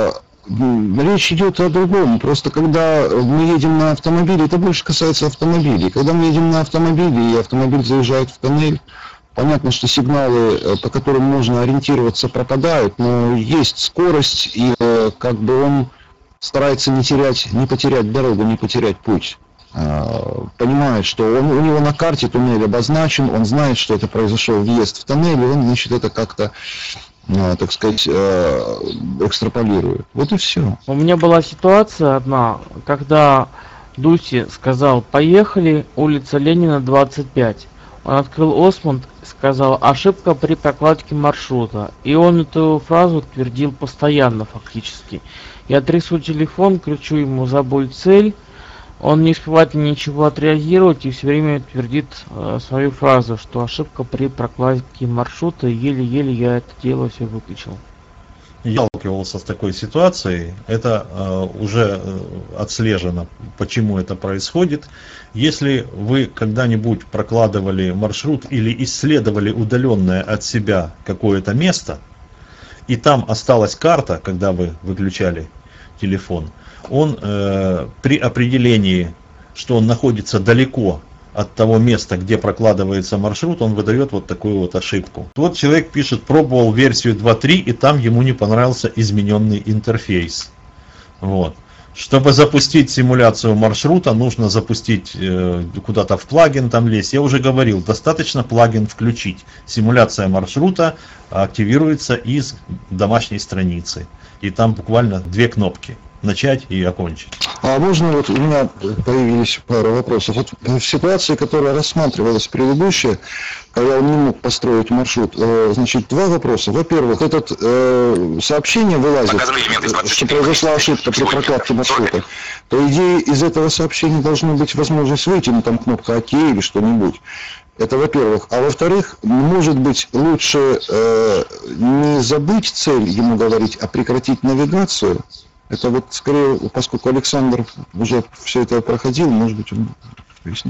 Речь идет о другом. Просто когда мы едем на автомобиле, это больше касается автомобилей. Когда мы едем на автомобиле, и автомобиль заезжает в тоннель, понятно, что сигналы, по которым можно ориентироваться, пропадают, но есть скорость, и как бы он старается не потерять дорогу, не потерять путь. Понимает, что у него на карте туннель обозначен, он знает, что это произошел въезд в тоннель, и он, значит, это как-то, так сказать, экстраполирует. Вот и все. У меня была ситуация одна, когда Дуси сказал: поехали, улица Ленина, 25. Он открыл Осмонд, сказал: ошибка при прокладке маршрута. И он эту фразу твердил постоянно фактически. Я трясу телефон, кричу ему: забудь цель. Он не успевает ничего отреагировать и все время твердит свою фразу, что ошибка при прокладке маршрута, и еле-еле я это дело все выключил. Я сталкивался с такой ситуацией, это уже отслежено, почему это происходит. Если вы когда-нибудь прокладывали маршрут или исследовали удаленное от себя какое-то место, и там осталась карта, когда вы выключали телефон, он при определении, что он находится далеко от того места, где прокладывается маршрут, он выдает вот такую вот ошибку. Вот человек пишет, пробовал версию 2.3, и там ему не понравился измененный интерфейс. Вот. Чтобы запустить симуляцию маршрута, нужно запустить куда-то в плагин, там лезть. Я уже говорил, достаточно плагин включить. Симуляция маршрута активируется из домашней страницы. И там буквально 2 кнопки. Начать и окончить. А можно вот у меня появились пару вопросов. Вот в ситуации, которая рассматривалась предыдущая, когда он не мог построить маршрут, значит, 2 вопроса. Во-первых, этот сообщение вылазит, что произошла ошибка при прокладке маршрута. По идее, из этого сообщения должна быть возможность выйти, ну там кнопка ОК или что-нибудь. Это во-первых. А во-вторых, может быть, лучше не забыть цель ему говорить, а прекратить навигацию. Это вот скорее, поскольку Александр уже все это проходил, может быть, он пояснит.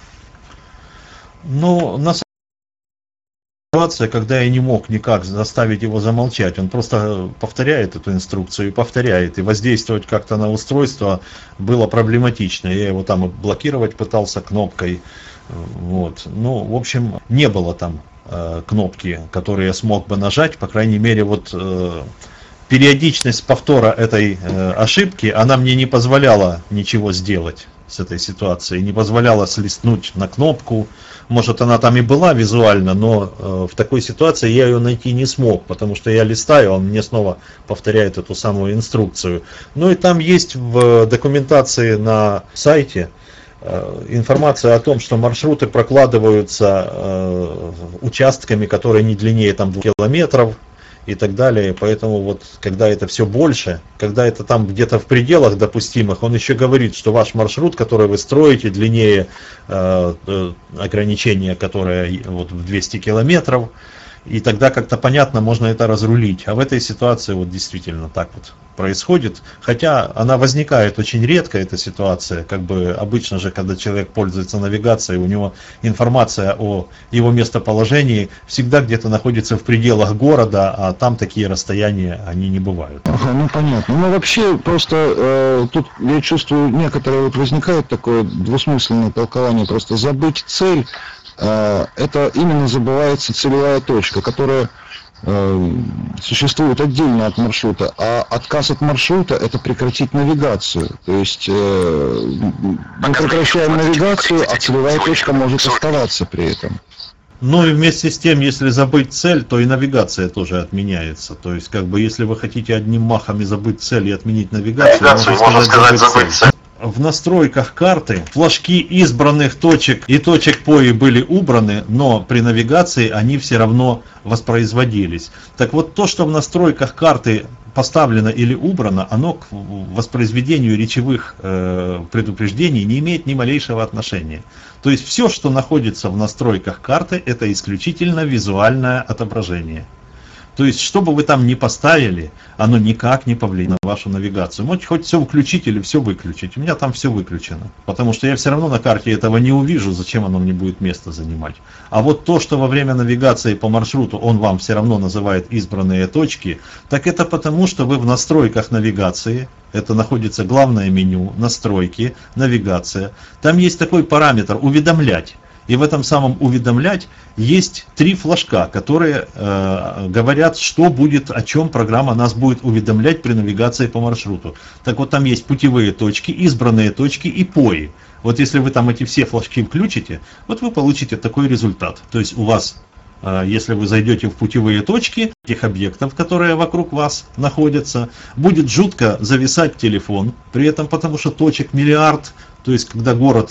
Ну, на ситуация, когда я не мог никак заставить его замолчать, он просто повторяет эту инструкцию и повторяет, и воздействовать как-то на устройство было проблематично. Я его там блокировать пытался кнопкой, вот. Ну, в общем, не было там кнопки, которые я смог бы нажать, по крайней мере, вот... Периодичность повтора этой ошибки, она мне не позволяла ничего сделать с этой ситуацией, не позволяла слистнуть на кнопку. Может, она там и была визуально, но в такой ситуации я ее найти не смог, потому что я листаю, он мне снова повторяет эту самую инструкцию. Ну и там есть в документации на сайте информация о том, что маршруты прокладываются участками, которые не длиннее там 2 километров. И так далее, поэтому вот когда это все больше, когда это там где-то в пределах допустимых, он еще говорит, что ваш маршрут, который вы строите, длиннее ограничения, которое вот в 200 километров, и тогда как-то понятно, можно это разрулить. А в этой ситуации вот действительно так вот происходит, хотя она возникает очень редко, эта ситуация, как бы обычно же, когда человек пользуется навигацией, у него информация о его местоположении всегда где-то находится в пределах города, а там такие расстояния, они не бывают. Ага, ну понятно. Ну вообще просто тут я чувствую, некоторое вот возникает такое двусмысленное толкование, просто забыть цель, это именно забывается целевая точка, которая существует отдельно от маршрута, а отказ от маршрута — это прекратить навигацию. То есть мы прекращаем навигацию, а целевая точка может оставаться при этом. Ну и вместе с тем, если забыть цель, то и навигация тоже отменяется. То есть, как бы, если вы хотите одним махом и забыть цель и отменить навигацию, можно сказать забыть цель. В настройках карты флажки избранных точек и точек POI были убраны, но при навигации они все равно воспроизводились. Так вот, то, что в настройках карты поставлено или убрано, оно к воспроизведению речевых предупреждений не имеет ни малейшего отношения. То есть все, что находится в настройках карты, это исключительно визуальное отображение. То есть, что бы вы там ни поставили, оно никак не повлияет на вашу навигацию. Можете хоть все включить или все выключить. У меня там все выключено. Потому что я все равно на карте этого не увижу, зачем оно мне будет место занимать. А вот то, что во время навигации по маршруту он вам все равно называет избранные точки, так это потому, что вы в настройках навигации, это находится главное меню, настройки, навигация, там есть такой параметр «уведомлять». И в этом самом уведомлять есть 3 флажка, которые говорят, что будет, о чем программа нас будет уведомлять при навигации по маршруту. Так вот, там есть путевые точки, избранные точки и POI. Вот если вы там эти все флажки включите, вот вы получите такой результат. То есть у вас, если вы зайдете в путевые точки тех объектов, которые вокруг вас находятся, будет жутко зависать телефон, при этом потому что точек миллиард, то есть когда город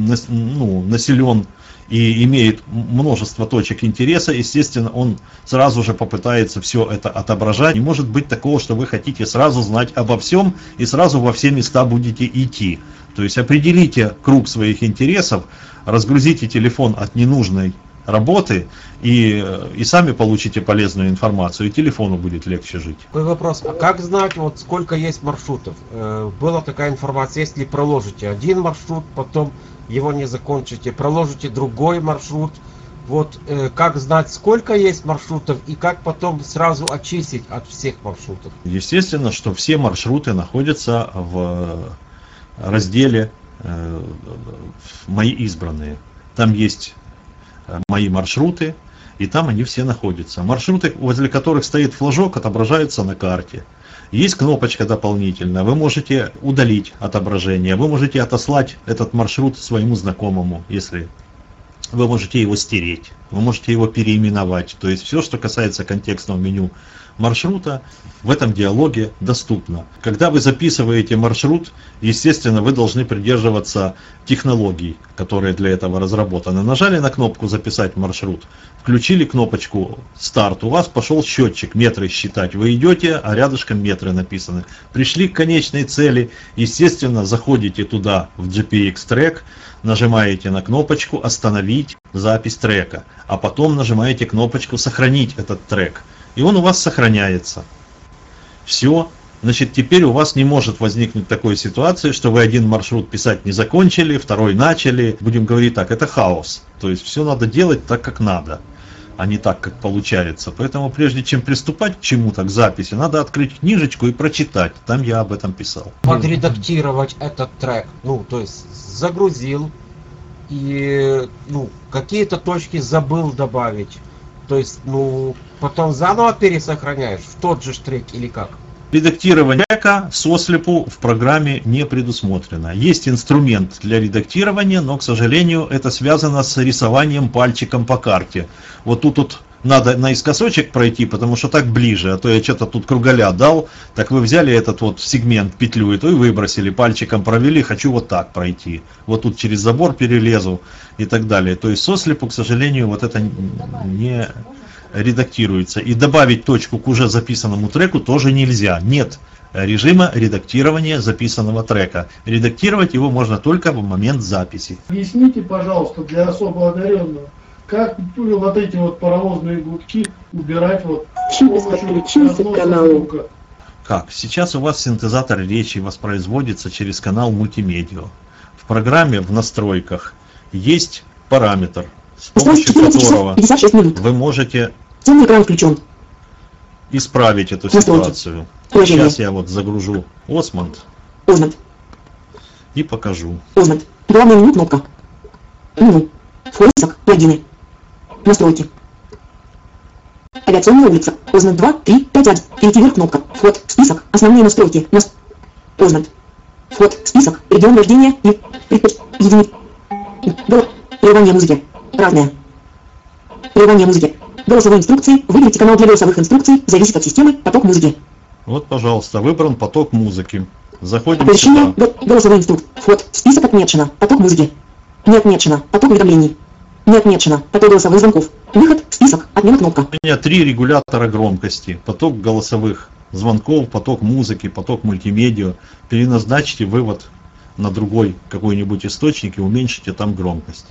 населен и имеет множество точек интереса, естественно, он сразу же попытается все это отображать. Не может быть такого, что вы хотите сразу знать обо всем и сразу во все места будете идти. То есть определите круг своих интересов, разгрузите телефон от ненужной работы и сами получите полезную информацию, и телефону будет легче жить. Такой вопрос, а как знать, вот сколько есть маршрутов? Была такая информация, если проложите один маршрут, потом его не закончите, проложите другой маршрут, Вот как знать, сколько есть маршрутов и как потом сразу очистить от всех маршрутов? Естественно, что все маршруты находятся в разделе «Мои избранные». Там есть мои маршруты, и там они все находятся. Маршруты, возле которых стоит флажок, отображаются на карте. Есть кнопочка дополнительная, вы можете удалить отображение, вы можете отослать этот маршрут своему знакомому, если вы можете его стереть, вы можете его переименовать. То есть все, что касается контекстного меню маршрута, в этом диалоге доступно. Когда вы записываете маршрут, естественно, вы должны придерживаться технологий, которые для этого разработаны. Нажали на кнопку «Записать маршрут», включили кнопочку «Старт», у вас пошел счетчик, метры считать. Вы идете, а рядышком метры написаны. Пришли к конечной цели, естественно, заходите туда в GPX трек, нажимаете на кнопочку «Остановить запись трека», а потом нажимаете кнопочку «Сохранить этот трек». И он у вас сохраняется. Все. Значит, теперь у вас не может возникнуть такой ситуации, что вы один маршрут писать не закончили, второй начали. Будем говорить так, это хаос. То есть все надо делать так, как надо, а не так, как получается. Поэтому прежде чем приступать к чему-то, к записи, надо открыть книжечку и прочитать. Там я об этом писал. Подредактировать этот трек. Ну, то есть загрузил и какие-то точки забыл добавить. То есть, потом заново пересохраняешь в тот же трек или как? Редактирование трека сослепу в программе не предусмотрено. Есть инструмент для редактирования, но, к сожалению, это связано с рисованием пальчиком по карте. Вот тут надо наискосочек пройти, потому что так ближе, а то я что-то тут кругаля дал, так вы взяли этот вот сегмент, петлю, и то и выбросили, пальчиком провели, хочу вот так пройти. Вот тут через забор перелезу и так далее. То есть сослепу, к сожалению, вот это не редактируется. И добавить точку к уже записанному треку тоже нельзя. Нет режима редактирования записанного трека. Редактировать его можно только в момент записи. Объясните, пожалуйста, для особо одаренного, как вот эти вот паровозные гудки убирать вот с помощью разноса звука? Как? Сейчас у вас синтезатор речи воспроизводится через канал мультимедиа. В программе в настройках есть параметр, с помощью которого вы можете исправить эту ситуацию. Сейчас я вот загружу Osmond и покажу. Главное меню, кнопка. Меню. Вход, список, плагины. Настройки. Авиационная улица. Osmond 2, 3, 5, 1. Перейти вверх, кнопка. Вход, список, основные настройки. Osmond. Вход, список, регион рождения и единиц. Прерывание музыки. Разное. Прерывание музыки. Голосовые инструкции. Выберите канал для голосовых инструкций. Зависит от системы. Поток музыки. Вот, пожалуйста, выбран поток музыки. Заходим оповещение, сюда. Голосовые инструкции. Вход. Список отмечено. Поток музыки. Не отмечено. Поток уведомлений. Не отмечено. Поток голосовых звонков. Выход. Список. Отмена кнопка. У меня 3 регулятора громкости. Поток голосовых звонков, поток музыки, поток мультимедиа. Переназначьте вывод на другой какой-нибудь источник и уменьшите там громкость.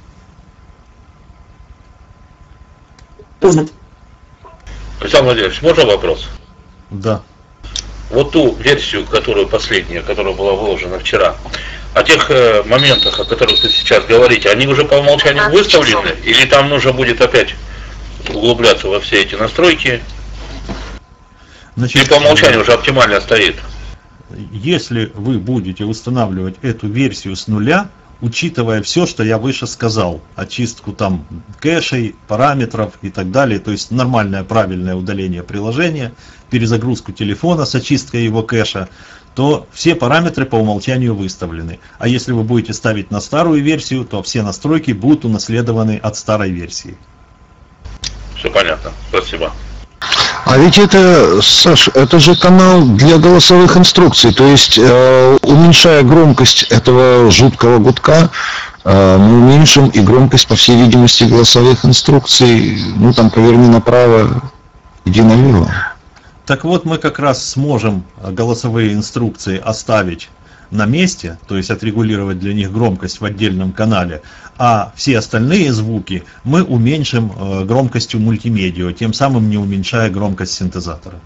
Александр Владимирович, можно вопрос? Да. Вот ту версию, которую последняя, которая была выложена вчера, о тех моментах, о которых вы сейчас говорите, они уже по умолчанию выставлены? Или там нужно будет опять углубляться во все эти настройки? Значит, и по умолчанию уже оптимально стоит? Если вы будете устанавливать эту версию с нуля, учитывая все, что я выше сказал, очистку там кэшей, параметров и так далее, то есть нормальное правильное удаление приложения, перезагрузку телефона с очисткой его кэша, то все параметры по умолчанию выставлены. А если вы будете ставить на старую версию, то все настройки будут унаследованы от старой версии. Все понятно. Спасибо. А ведь это, Саш, это же канал для голосовых инструкций, то есть уменьшая громкость этого жуткого гудка, мы уменьшим и громкость, по всей видимости, голосовых инструкций, там поверни направо, иди налево. Так вот, мы как раз сможем голосовые инструкции оставить на месте, то есть отрегулировать для них громкость в отдельном канале, а все остальные звуки мы уменьшим громкостью мультимедиа, тем самым не уменьшая громкость синтезатора.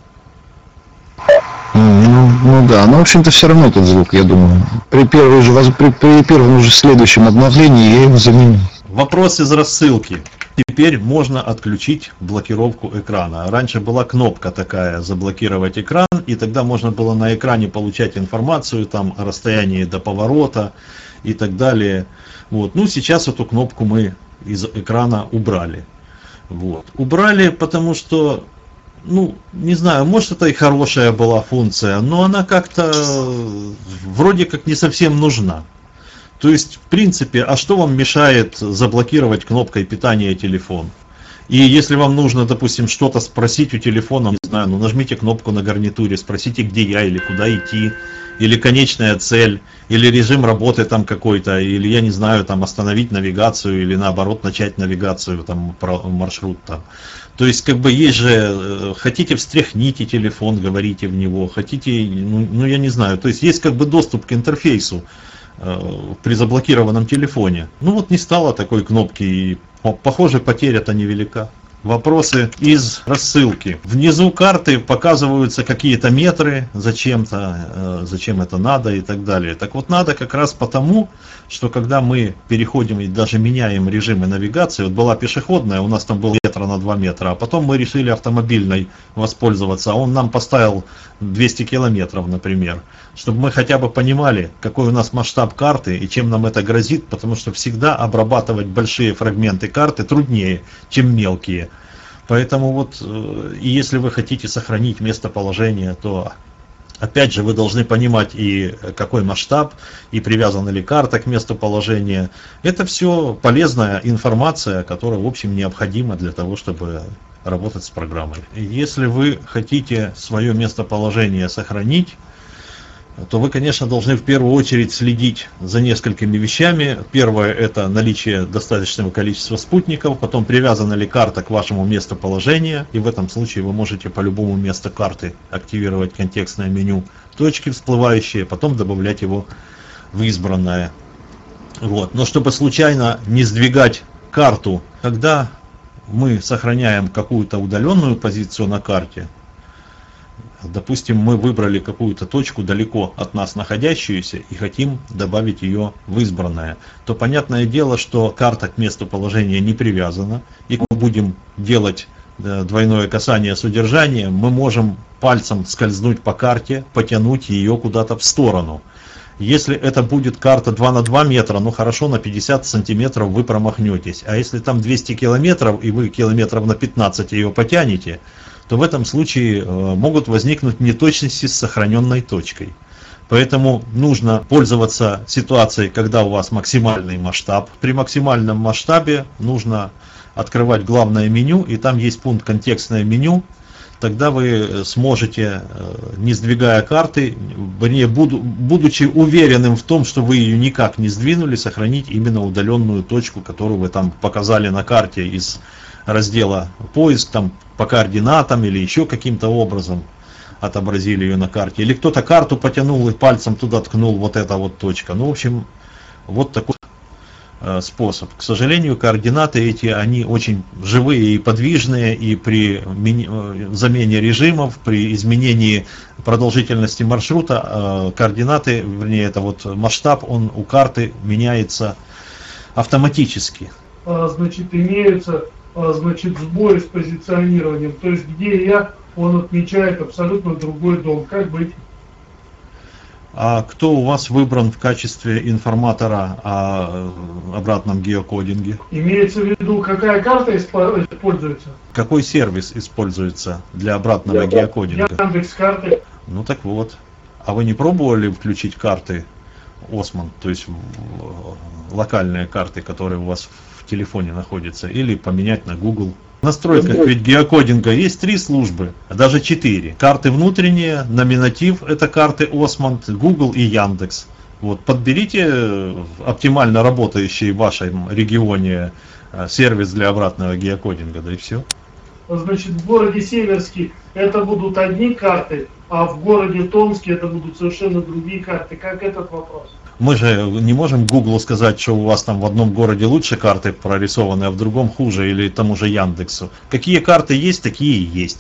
Да, но в общем-то все равно этот звук, я думаю. При первом же следующем обновлении я его заменю. Вопрос из рассылки. теперь можно отключить блокировку экрана. Раньше была кнопка такая «Заблокировать экран», и тогда можно было на экране получать информацию там, о расстоянии до поворота и так далее. Вот. Ну, сейчас эту кнопку мы из экрана убрали. Вот. Убрали, потому что, ну, не знаю, может это и хорошая была функция, но она как-то вроде как не совсем нужна. То есть, в принципе, а что вам мешает заблокировать кнопкой питания телефон? И если вам нужно, допустим, что-то спросить у телефона, не знаю, ну нажмите кнопку на гарнитуре, спросите, где я, или куда идти, или конечная цель, или режим работы там какой-то, или, я не знаю, там остановить навигацию, или наоборот начать навигацию, там, маршрут там. То есть, как бы, есть же, хотите встряхните телефон, говорите в него, хотите, ну я не знаю, то есть, есть как бы доступ к интерфейсу при заблокированном телефоне. Ну вот не стало такой кнопки, и похоже потеря-то невелика. Вопросы из рассылки. Внизу карты показываются какие-то метры зачем-то, зачем это надо и так далее. Так вот надо как раз потому, что когда мы переходим и даже меняем режимы навигации, вот была пешеходная, у нас там был метр на 2 метра, а потом мы решили автомобильной воспользоваться, а он нам поставил 200 километров, например, чтобы мы хотя бы понимали, какой у нас масштаб карты и чем нам это грозит, потому что всегда обрабатывать большие фрагменты карты труднее, чем мелкие. Поэтому вот, и если вы хотите сохранить местоположение, то опять же вы должны понимать и какой масштаб, и привязана ли карта к месту положения. Это все полезная информация, которая в общем необходима для того, чтобы работать с программой. Если вы хотите свое местоположение сохранить, то вы, конечно, должны в первую очередь следить за несколькими вещами. Первое – это наличие достаточного количества спутников, потом привязана ли карта к вашему местоположению, и в этом случае вы можете по любому месту карты активировать контекстное меню, точки всплывающие, потом добавлять его в избранное. Вот. Но чтобы случайно не сдвигать карту, когда мы сохраняем какую-то удаленную позицию на карте, допустим, мы выбрали какую-то точку далеко от нас находящуюся и хотим добавить ее в избранное, то понятное дело, что карта к месту положения не привязана, и мы будем делать двойное касание с удержанием, мы можем пальцем скользнуть по карте, потянуть ее куда-то в сторону. Если это будет карта 2 на 2 метра, ну хорошо, на 50 сантиметров вы промахнетесь, а если там 200 километров и вы километров на 15 ее потянете, то в этом случае могут возникнуть неточности с сохраненной точкой. Поэтому нужно пользоваться ситуацией, когда у вас максимальный масштаб. При максимальном масштабе нужно открывать главное меню, и там есть пункт «Контекстное меню». Тогда вы сможете, не сдвигая карты, вернее, будучи уверенным в том, что вы ее никак не сдвинули, сохранить именно удаленную точку, которую вы там показали на карте из раздела «Поиск», там по координатам или еще каким-то образом отобразили ее на карте. Или кто-то карту потянул и пальцем туда ткнул, вот эта вот точка. Ну, в общем, вот такой способ. К сожалению, координаты эти, они очень живые и подвижные, и при замене режимов, при изменении продолжительности маршрута, координаты, вернее, это вот масштаб, он у карты меняется автоматически. Значит, имеются сбои с позиционированием. То есть, где я, он отмечает абсолютно другой дом. Как быть? А кто у вас выбран в качестве информатора о обратном геокодинге? Имеется в виду, какая карта используется? Какой сервис используется для обратного геокодинга? Яндекс.Карты. Ну так вот. А вы не пробовали включить карты Осман, то есть локальные карты, которые у вас в телефоне находятся, или поменять на Google? В настройках ведь геокодинга есть 3 службы, а даже 4. Карты внутренние, номинатив, это карты Осман, Google и Яндекс. Вот, подберите оптимально работающий в вашем регионе сервис для обратного геокодинга, да и все. Значит, в городе Северске это будут одни карты, а в городе Томске это будут совершенно другие карты. Как этот вопрос? Мы же не можем Гуглу сказать, что у вас там в одном городе лучше карты прорисованы, а в другом хуже, или тому же Яндексу. Какие карты есть, такие и есть.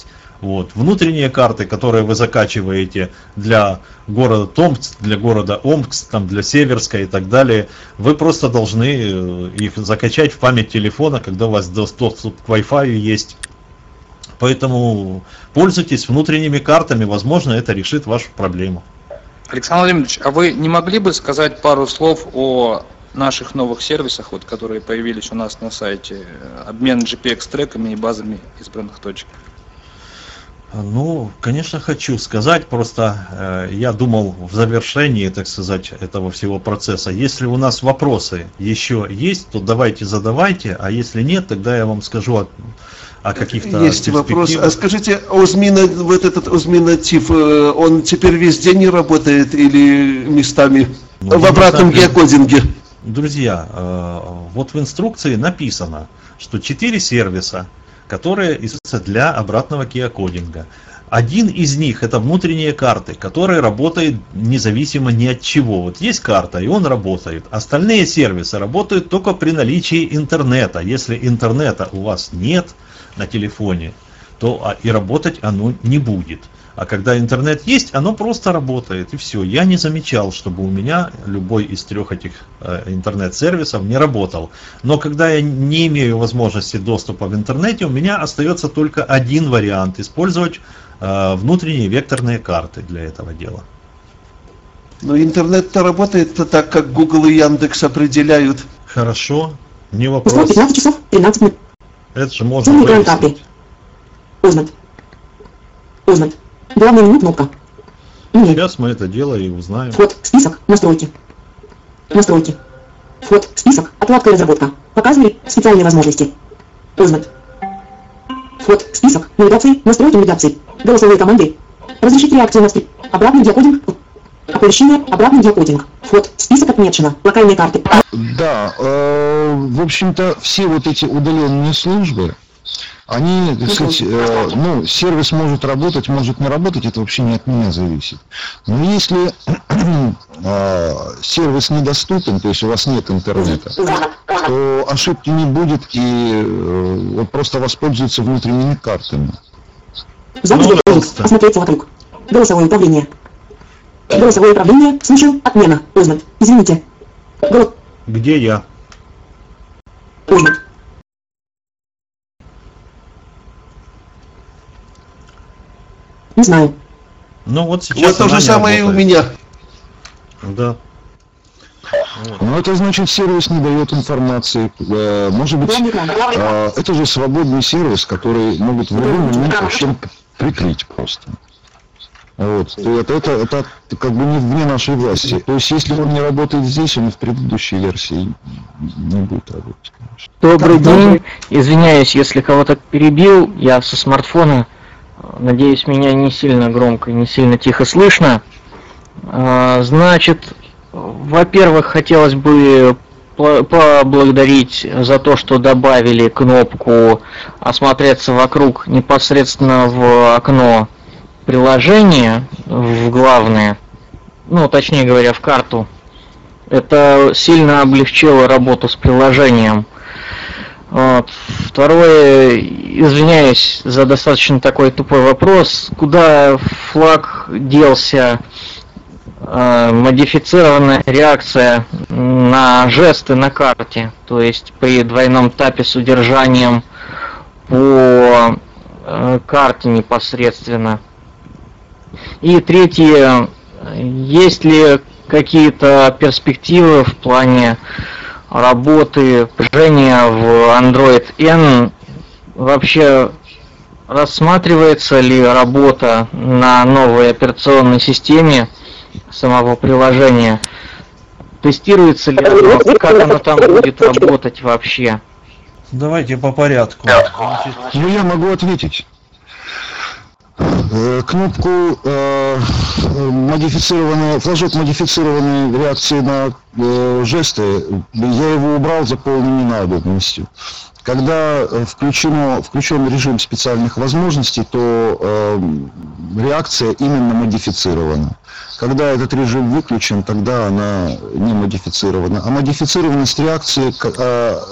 Вот. Внутренние карты, которые вы закачиваете для города Томск, для города Омск, там, для Северска и так далее, вы просто должны их закачать в память телефона, когда у вас доступ к Wi-Fi есть. Поэтому пользуйтесь внутренними картами, возможно, это решит вашу проблему. Александр Владимирович, а вы не могли бы сказать пару слов о наших новых сервисах, вот, которые появились у нас на сайте, обмен GPX-треками и базами избранных точек? Ну, конечно, хочу сказать, просто я думал в завершении, так сказать, этого всего процесса. Если у нас вопросы еще есть, то давайте задавайте, а если нет, тогда я вам скажу о каких-то Есть вопрос. А скажите, вот этот Узминатив, он теперь везде не работает или местами в обратном геокодинге? Друзья, вот в инструкции написано, что 4 сервиса, которые используются для обратного геокодинга. Один из них это внутренние карты, которые работают независимо ни от чего. Вот есть карта, и он работает. Остальные сервисы работают только при наличии интернета. Если интернета у вас нет на телефоне, то и работать оно не будет. А когда интернет есть, оно просто работает, и все. Я не замечал, чтобы у меня любой из 3 этих интернет-сервисов не работал. Но когда я не имею возможности доступа в интернете, у меня остается только один вариант: использовать внутренние векторные карты для этого дела. Но интернет-то работает так, как Google и Яндекс определяют. Хорошо, не вопрос. 15 часов 13 минут. Это же можно выяснить. Узнать. Главное меню кнопка. Сейчас мы это дело и узнаем. Вход, список, настройки. Настройки. Вход, список, отладка и разработка. Показывай специальные возможности. Узнать. Вход, список, навигации, настройки навигации. Голосовые команды. Разрешить реакцию на скрипт. Обратный геокодинг. Оповещение, обратный геокодинг. Вход, список отмечено. Локальные карты. Да, в общем-то, все вот эти удаленные службы, они, так сказать, сервис может работать, может не работать, это вообще не от меня зависит. Но если сервис недоступен, то есть у вас нет интернета, то ошибки не будет, и просто воспользуются внутренними картами. Осмотреться вокруг. Голосовое управление. Голосовое управление. Слушаю. Отмена. Узнать. Извините. Где я? Узнать. Не знаю. Ну вот сейчас. Вот то же самое и у меня. Да. Ну это значит, сервис не дает информации. Может быть, это же свободный сервис, который могут в любой момент вообще прикрыть просто. Вот. Это как бы не вне нашей власти. То есть, если он не работает здесь, он и в предыдущей версии не будет работать, конечно. Добрый день. Извиняюсь, если кого-то перебил. Я со смартфона. Надеюсь, меня не сильно громко, не сильно тихо слышно. Значит, во-первых, хотелось бы поблагодарить за то, что добавили кнопку «Осмотреться вокруг» непосредственно в окно приложения, в главное, ну, точнее говоря, в карту. Это сильно облегчило работу с приложением. Вот. Второе, извиняюсь за достаточно такой тупой вопрос, куда флаг делся? Модифицированная реакция на жесты на карте, то есть при двойном тапе с удержанием по карте непосредственно. И третье, есть ли какие-то перспективы в плане работы приложения в Android N? Вообще рассматривается ли работа на новой операционной системе самого приложения? Тестируется ли оно? Как оно там будет работать вообще? Давайте по порядку. Ну я могу ответить. Кнопку флажок модифицированной реакции на жесты, я его убрал за полной ненадобностью. Когда включен режим специальных возможностей, то реакция именно модифицирована. Когда этот режим выключен, тогда она не модифицирована. А модифицированность реакции,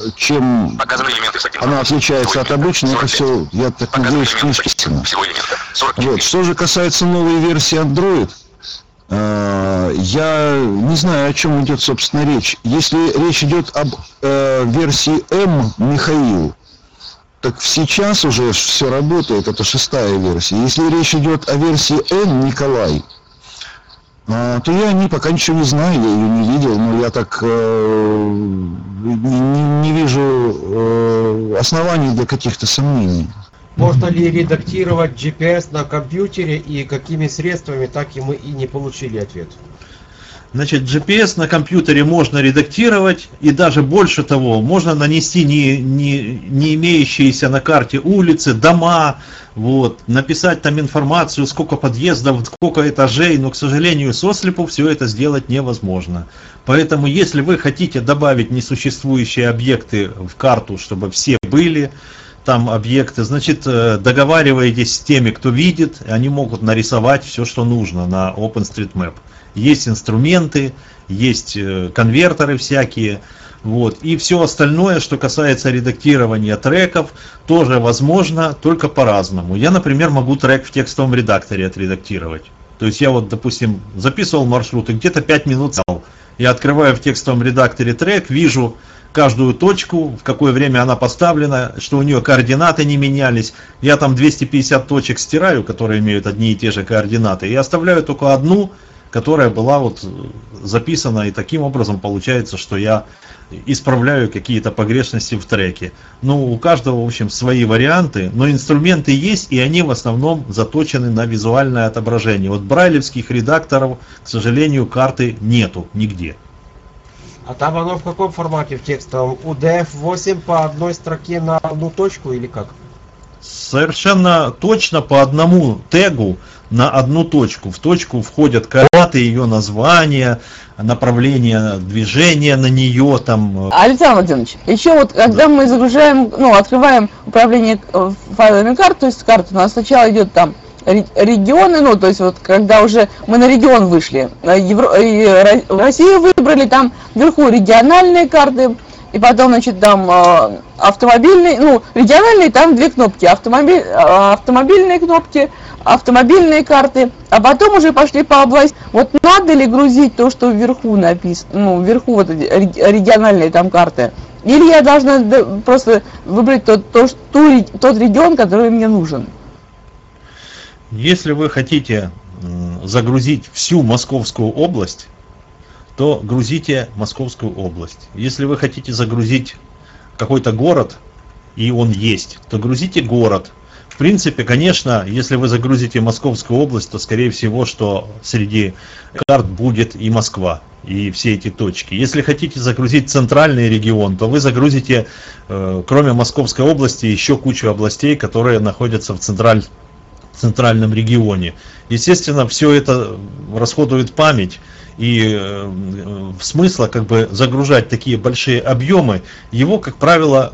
чем она отличается от обычной, это все, я так надеюсь, в книжке. Вот. Что же касается новой версии Android, я не знаю, о чем идет, собственно, речь. Если речь идет об версии M, Михаил, так сейчас уже все работает, это 6-я версия. Если речь идет о версии N, Николай, то я пока ничего не знаю, я ее не видел, но я так не вижу оснований для каких-то сомнений. Можно ли редактировать GPS на компьютере и какими средствами, так и мы и не получили ответ. Значит, GPS на компьютере можно редактировать, и даже больше того, можно нанести не имеющиеся на карте улицы, дома, вот, написать там информацию, сколько подъездов, сколько этажей, но, к сожалению, сослепу все это сделать невозможно. Поэтому, если вы хотите добавить несуществующие объекты в карту, чтобы все были там объекты, значит, договариваетесь с теми, кто видит, они могут нарисовать все, что нужно на OpenStreetMap. Есть инструменты, есть конвертеры всякие, вот, и все остальное, что касается редактирования треков, тоже возможно, только по-разному. Я, например, могу трек в текстовом редакторе отредактировать. То есть я вот, допустим, записывал маршрут и где-то 5 минут стал. Я открываю в текстовом редакторе трек, вижу каждую точку, в какое время она поставлена, что у нее координаты не менялись. Я там 250 точек стираю, которые имеют одни и те же координаты, и оставляю только одну, которая была вот записана, и таким образом получается, что я исправляю какие-то погрешности в треке. Ну, у каждого, в общем, свои варианты, но инструменты есть, и они в основном заточены на визуальное отображение. Вот брайлевских редакторов, к сожалению, карты нету нигде. А там оно в каком формате в текстовом? UDF-8 по одной строке на одну точку или как? Совершенно точно по одному тегу на одну точку. В точку входят координаты, ее название, направление движения на нее. Там. Александр Владимирович, еще вот когда мы загружаем, открываем управление файлами карт, то есть карта у нас сначала идет там регионы, то есть вот когда уже мы на регион вышли, Россию выбрали, там вверху региональные карты, и потом, значит, там автомобильные, региональные, там 2 кнопки, автомобильные кнопки, автомобильные карты, а потом уже пошли по области. Вот надо ли грузить то, что вверху написано, вверху вот эти региональные там карты, или я должна просто выбрать тот регион, который мне нужен? Если вы хотите загрузить всю Московскую область, то грузите Московскую область. Если вы хотите загрузить какой-то город, и он есть, то грузите город. В принципе, конечно, если вы загрузите Московскую область, то скорее всего, что среди карт будет и Москва, и все эти точки. Если хотите загрузить центральный регион, то вы загрузите, кроме Московской области, еще кучу областей, которые находятся в центральном регионе. Естественно, все это расходует память, и смысла загружать такие большие объемы, его, как правило,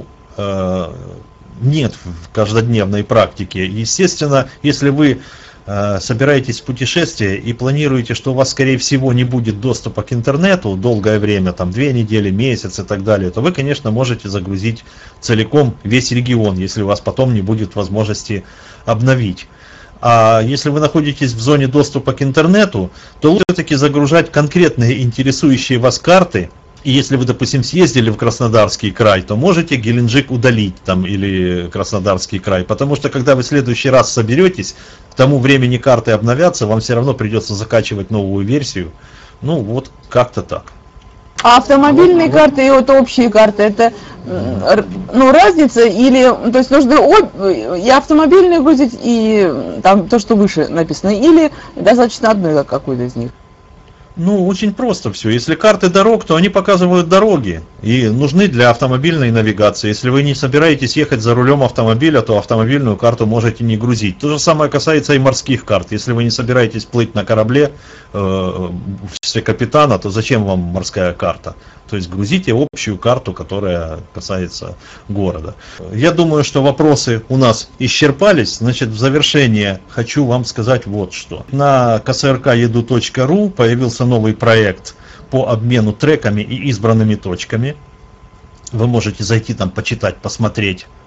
нет в каждодневной практике. Естественно, если вы собираетесь в путешествие и планируете, что у вас, скорее всего, не будет доступа к интернету долгое время, 2 недели, месяц и так далее, то вы, конечно, можете загрузить целиком весь регион, если у вас потом не будет возможности обновить. А если вы находитесь в зоне доступа к интернету, то лучше все-таки загружать конкретные интересующие вас карты. И если вы, допустим, съездили в Краснодарский край, то можете Геленджик удалить или Краснодарский край. Потому что когда вы в следующий раз соберетесь, к тому времени карты обновятся, вам все равно придется закачивать новую версию. Вот как-то так. А автомобильные карты и общие карты, это разница, или, то есть нужно и автомобильные грузить, и там то, что выше написано, или достаточно одной какой-то из них? Очень просто все. Если карты дорог, то они показывают дороги и нужны для автомобильной навигации. Если вы не собираетесь ехать за рулем автомобиля, то автомобильную карту можете не грузить. То же самое касается и морских карт. Если вы не собираетесь плыть на корабле в качестве капитана, то зачем вам морская карта? То есть грузите общую карту, которая касается города. Я думаю, что вопросы у нас исчерпались. Значит, в завершение хочу вам сказать вот что. На ksrk.edu.ru появился новый проект по обмену треками и избранными точками. Вы можете зайти там, почитать, посмотреть,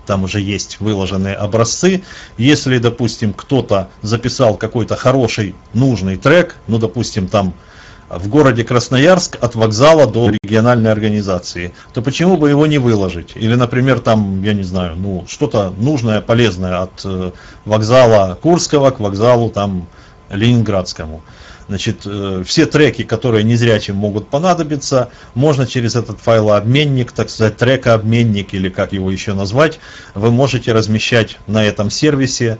там уже есть выложенные образцы. Если, допустим, кто-то записал какой-то хороший, нужный трек, ну, допустим, там в городе Красноярск от вокзала до региональной организации, то почему бы его не выложить? Или, например, там, я не знаю, ну, что-то нужное, полезное от вокзала Курского к вокзалу там Ленинградскому. Значит, все треки, которые незрячим могут понадобиться, можно через этот файлообменник, так сказать, трекообменник, или как его еще назвать, вы можете размещать на этом сервисе.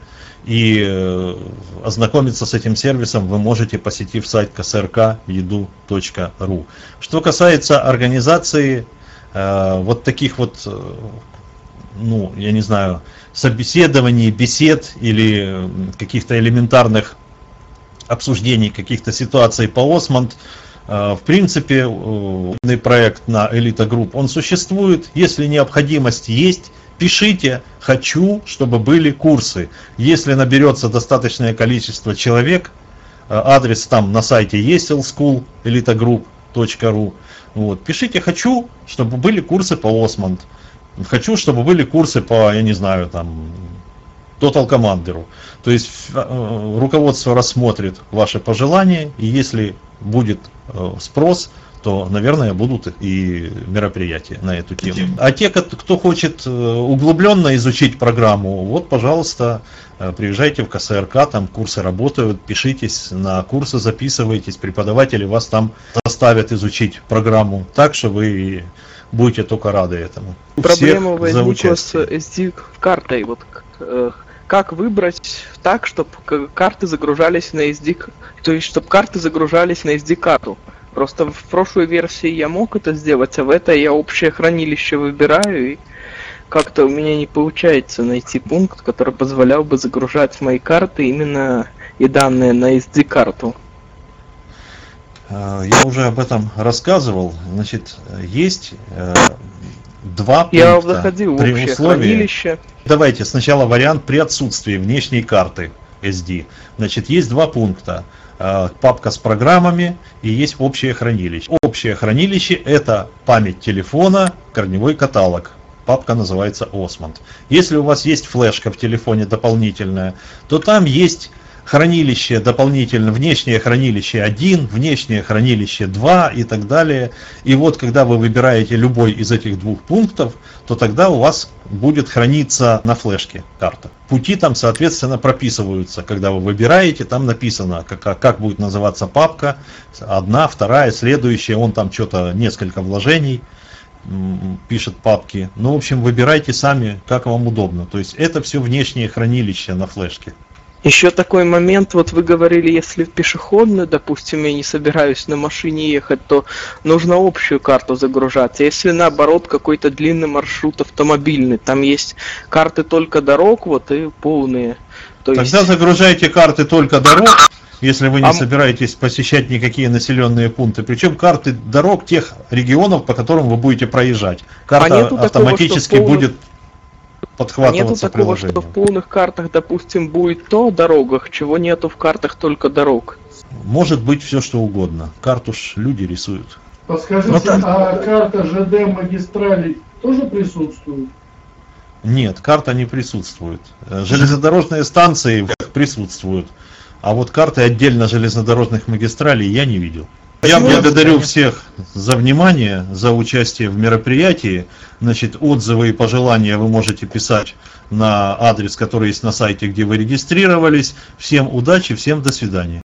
И ознакомиться с этим сервисом вы можете, посетив сайт ksrk.edu.ru. Что касается организации вот таких вот, ну, я не знаю, собеседований, бесед или каких-то элементарных обсуждений каких-то ситуаций по Осмонд, в принципе, проект на Elite Group, он существует. Если необходимость есть, пишите «хочу, чтобы были курсы». Если наберется достаточное количество человек, адрес там на сайте есть, elitagroup.ru, вот, пишите «хочу, чтобы были курсы по Осмонд». Хочу, чтобы были курсы по, я не знаю, там, Total Commander. То есть руководство рассмотрит ваши пожелания, и если будет спрос, то, наверное, будут и мероприятия на эту тему. А те, кто хочет углубленно изучить программу, вот, пожалуйста, приезжайте в КСРК, там курсы работают, пишитесь на курсы, записывайтесь, преподаватели вас там заставят изучить программу так, что вы будете только рады этому. Проблема возникла с SD-картой. Вот как выбрать так, чтобы карты загружались на SD, то есть чтобы карты загружались на SD-карту? Просто в прошлой версии я мог это сделать, а в этой я общее хранилище выбираю, и как-то у меня не получается найти пункт, который позволял бы загружать мои карты именно и данные на SD-карту. Я уже об этом рассказывал. Значит, есть два пункта. Я заходил в общее хранилище. Давайте сначала вариант при отсутствии внешней карты SD. Значит, есть два пункта. Папка с программами и есть общее хранилище. Общее хранилище — это память телефона, корневой каталог. Папка называется Osmond. Если у вас есть флешка в телефоне дополнительная, то там есть хранилище дополнительно, внешнее хранилище 1, внешнее хранилище 2 и так далее. И вот когда вы выбираете любой из этих двух пунктов, то тогда у вас будет храниться на флешке карта. Пути там, соответственно, прописываются. Когда вы выбираете, там написано, как будет называться папка, одна, вторая, следующая, он там что-то, несколько вложений пишет папки. Ну, в общем, выбирайте сами, как вам удобно. То есть это все внешнее хранилище на флешке. Еще такой момент, вот вы говорили, если пешеходную, допустим, я не собираюсь на машине ехать, то нужно общую карту загружать. А если наоборот какой-то длинный маршрут автомобильный, там есть карты только дорог, вот и полные. То Тогда есть... загружайте карты только дорог, если вы не собираетесь посещать никакие населенные пункты. Причем карты дорог тех регионов, по которым вы будете проезжать. Карта автоматически будет подхватываться. Нету такого, что в полных картах, допустим, будет то о дорогах, чего нету в картах только дорог. Может быть все что угодно. Карту ж люди рисуют. Подскажите, а карта ЖД магистралей тоже присутствует? Нет, карта не присутствует. Железнодорожные станции присутствуют. А вот карты отдельно железнодорожных магистралей я не видел. Я благодарю всех за внимание, за участие в мероприятии. Значит, отзывы и пожелания вы можете писать на адрес, который есть на сайте, где вы регистрировались. Всем удачи, всем до свидания.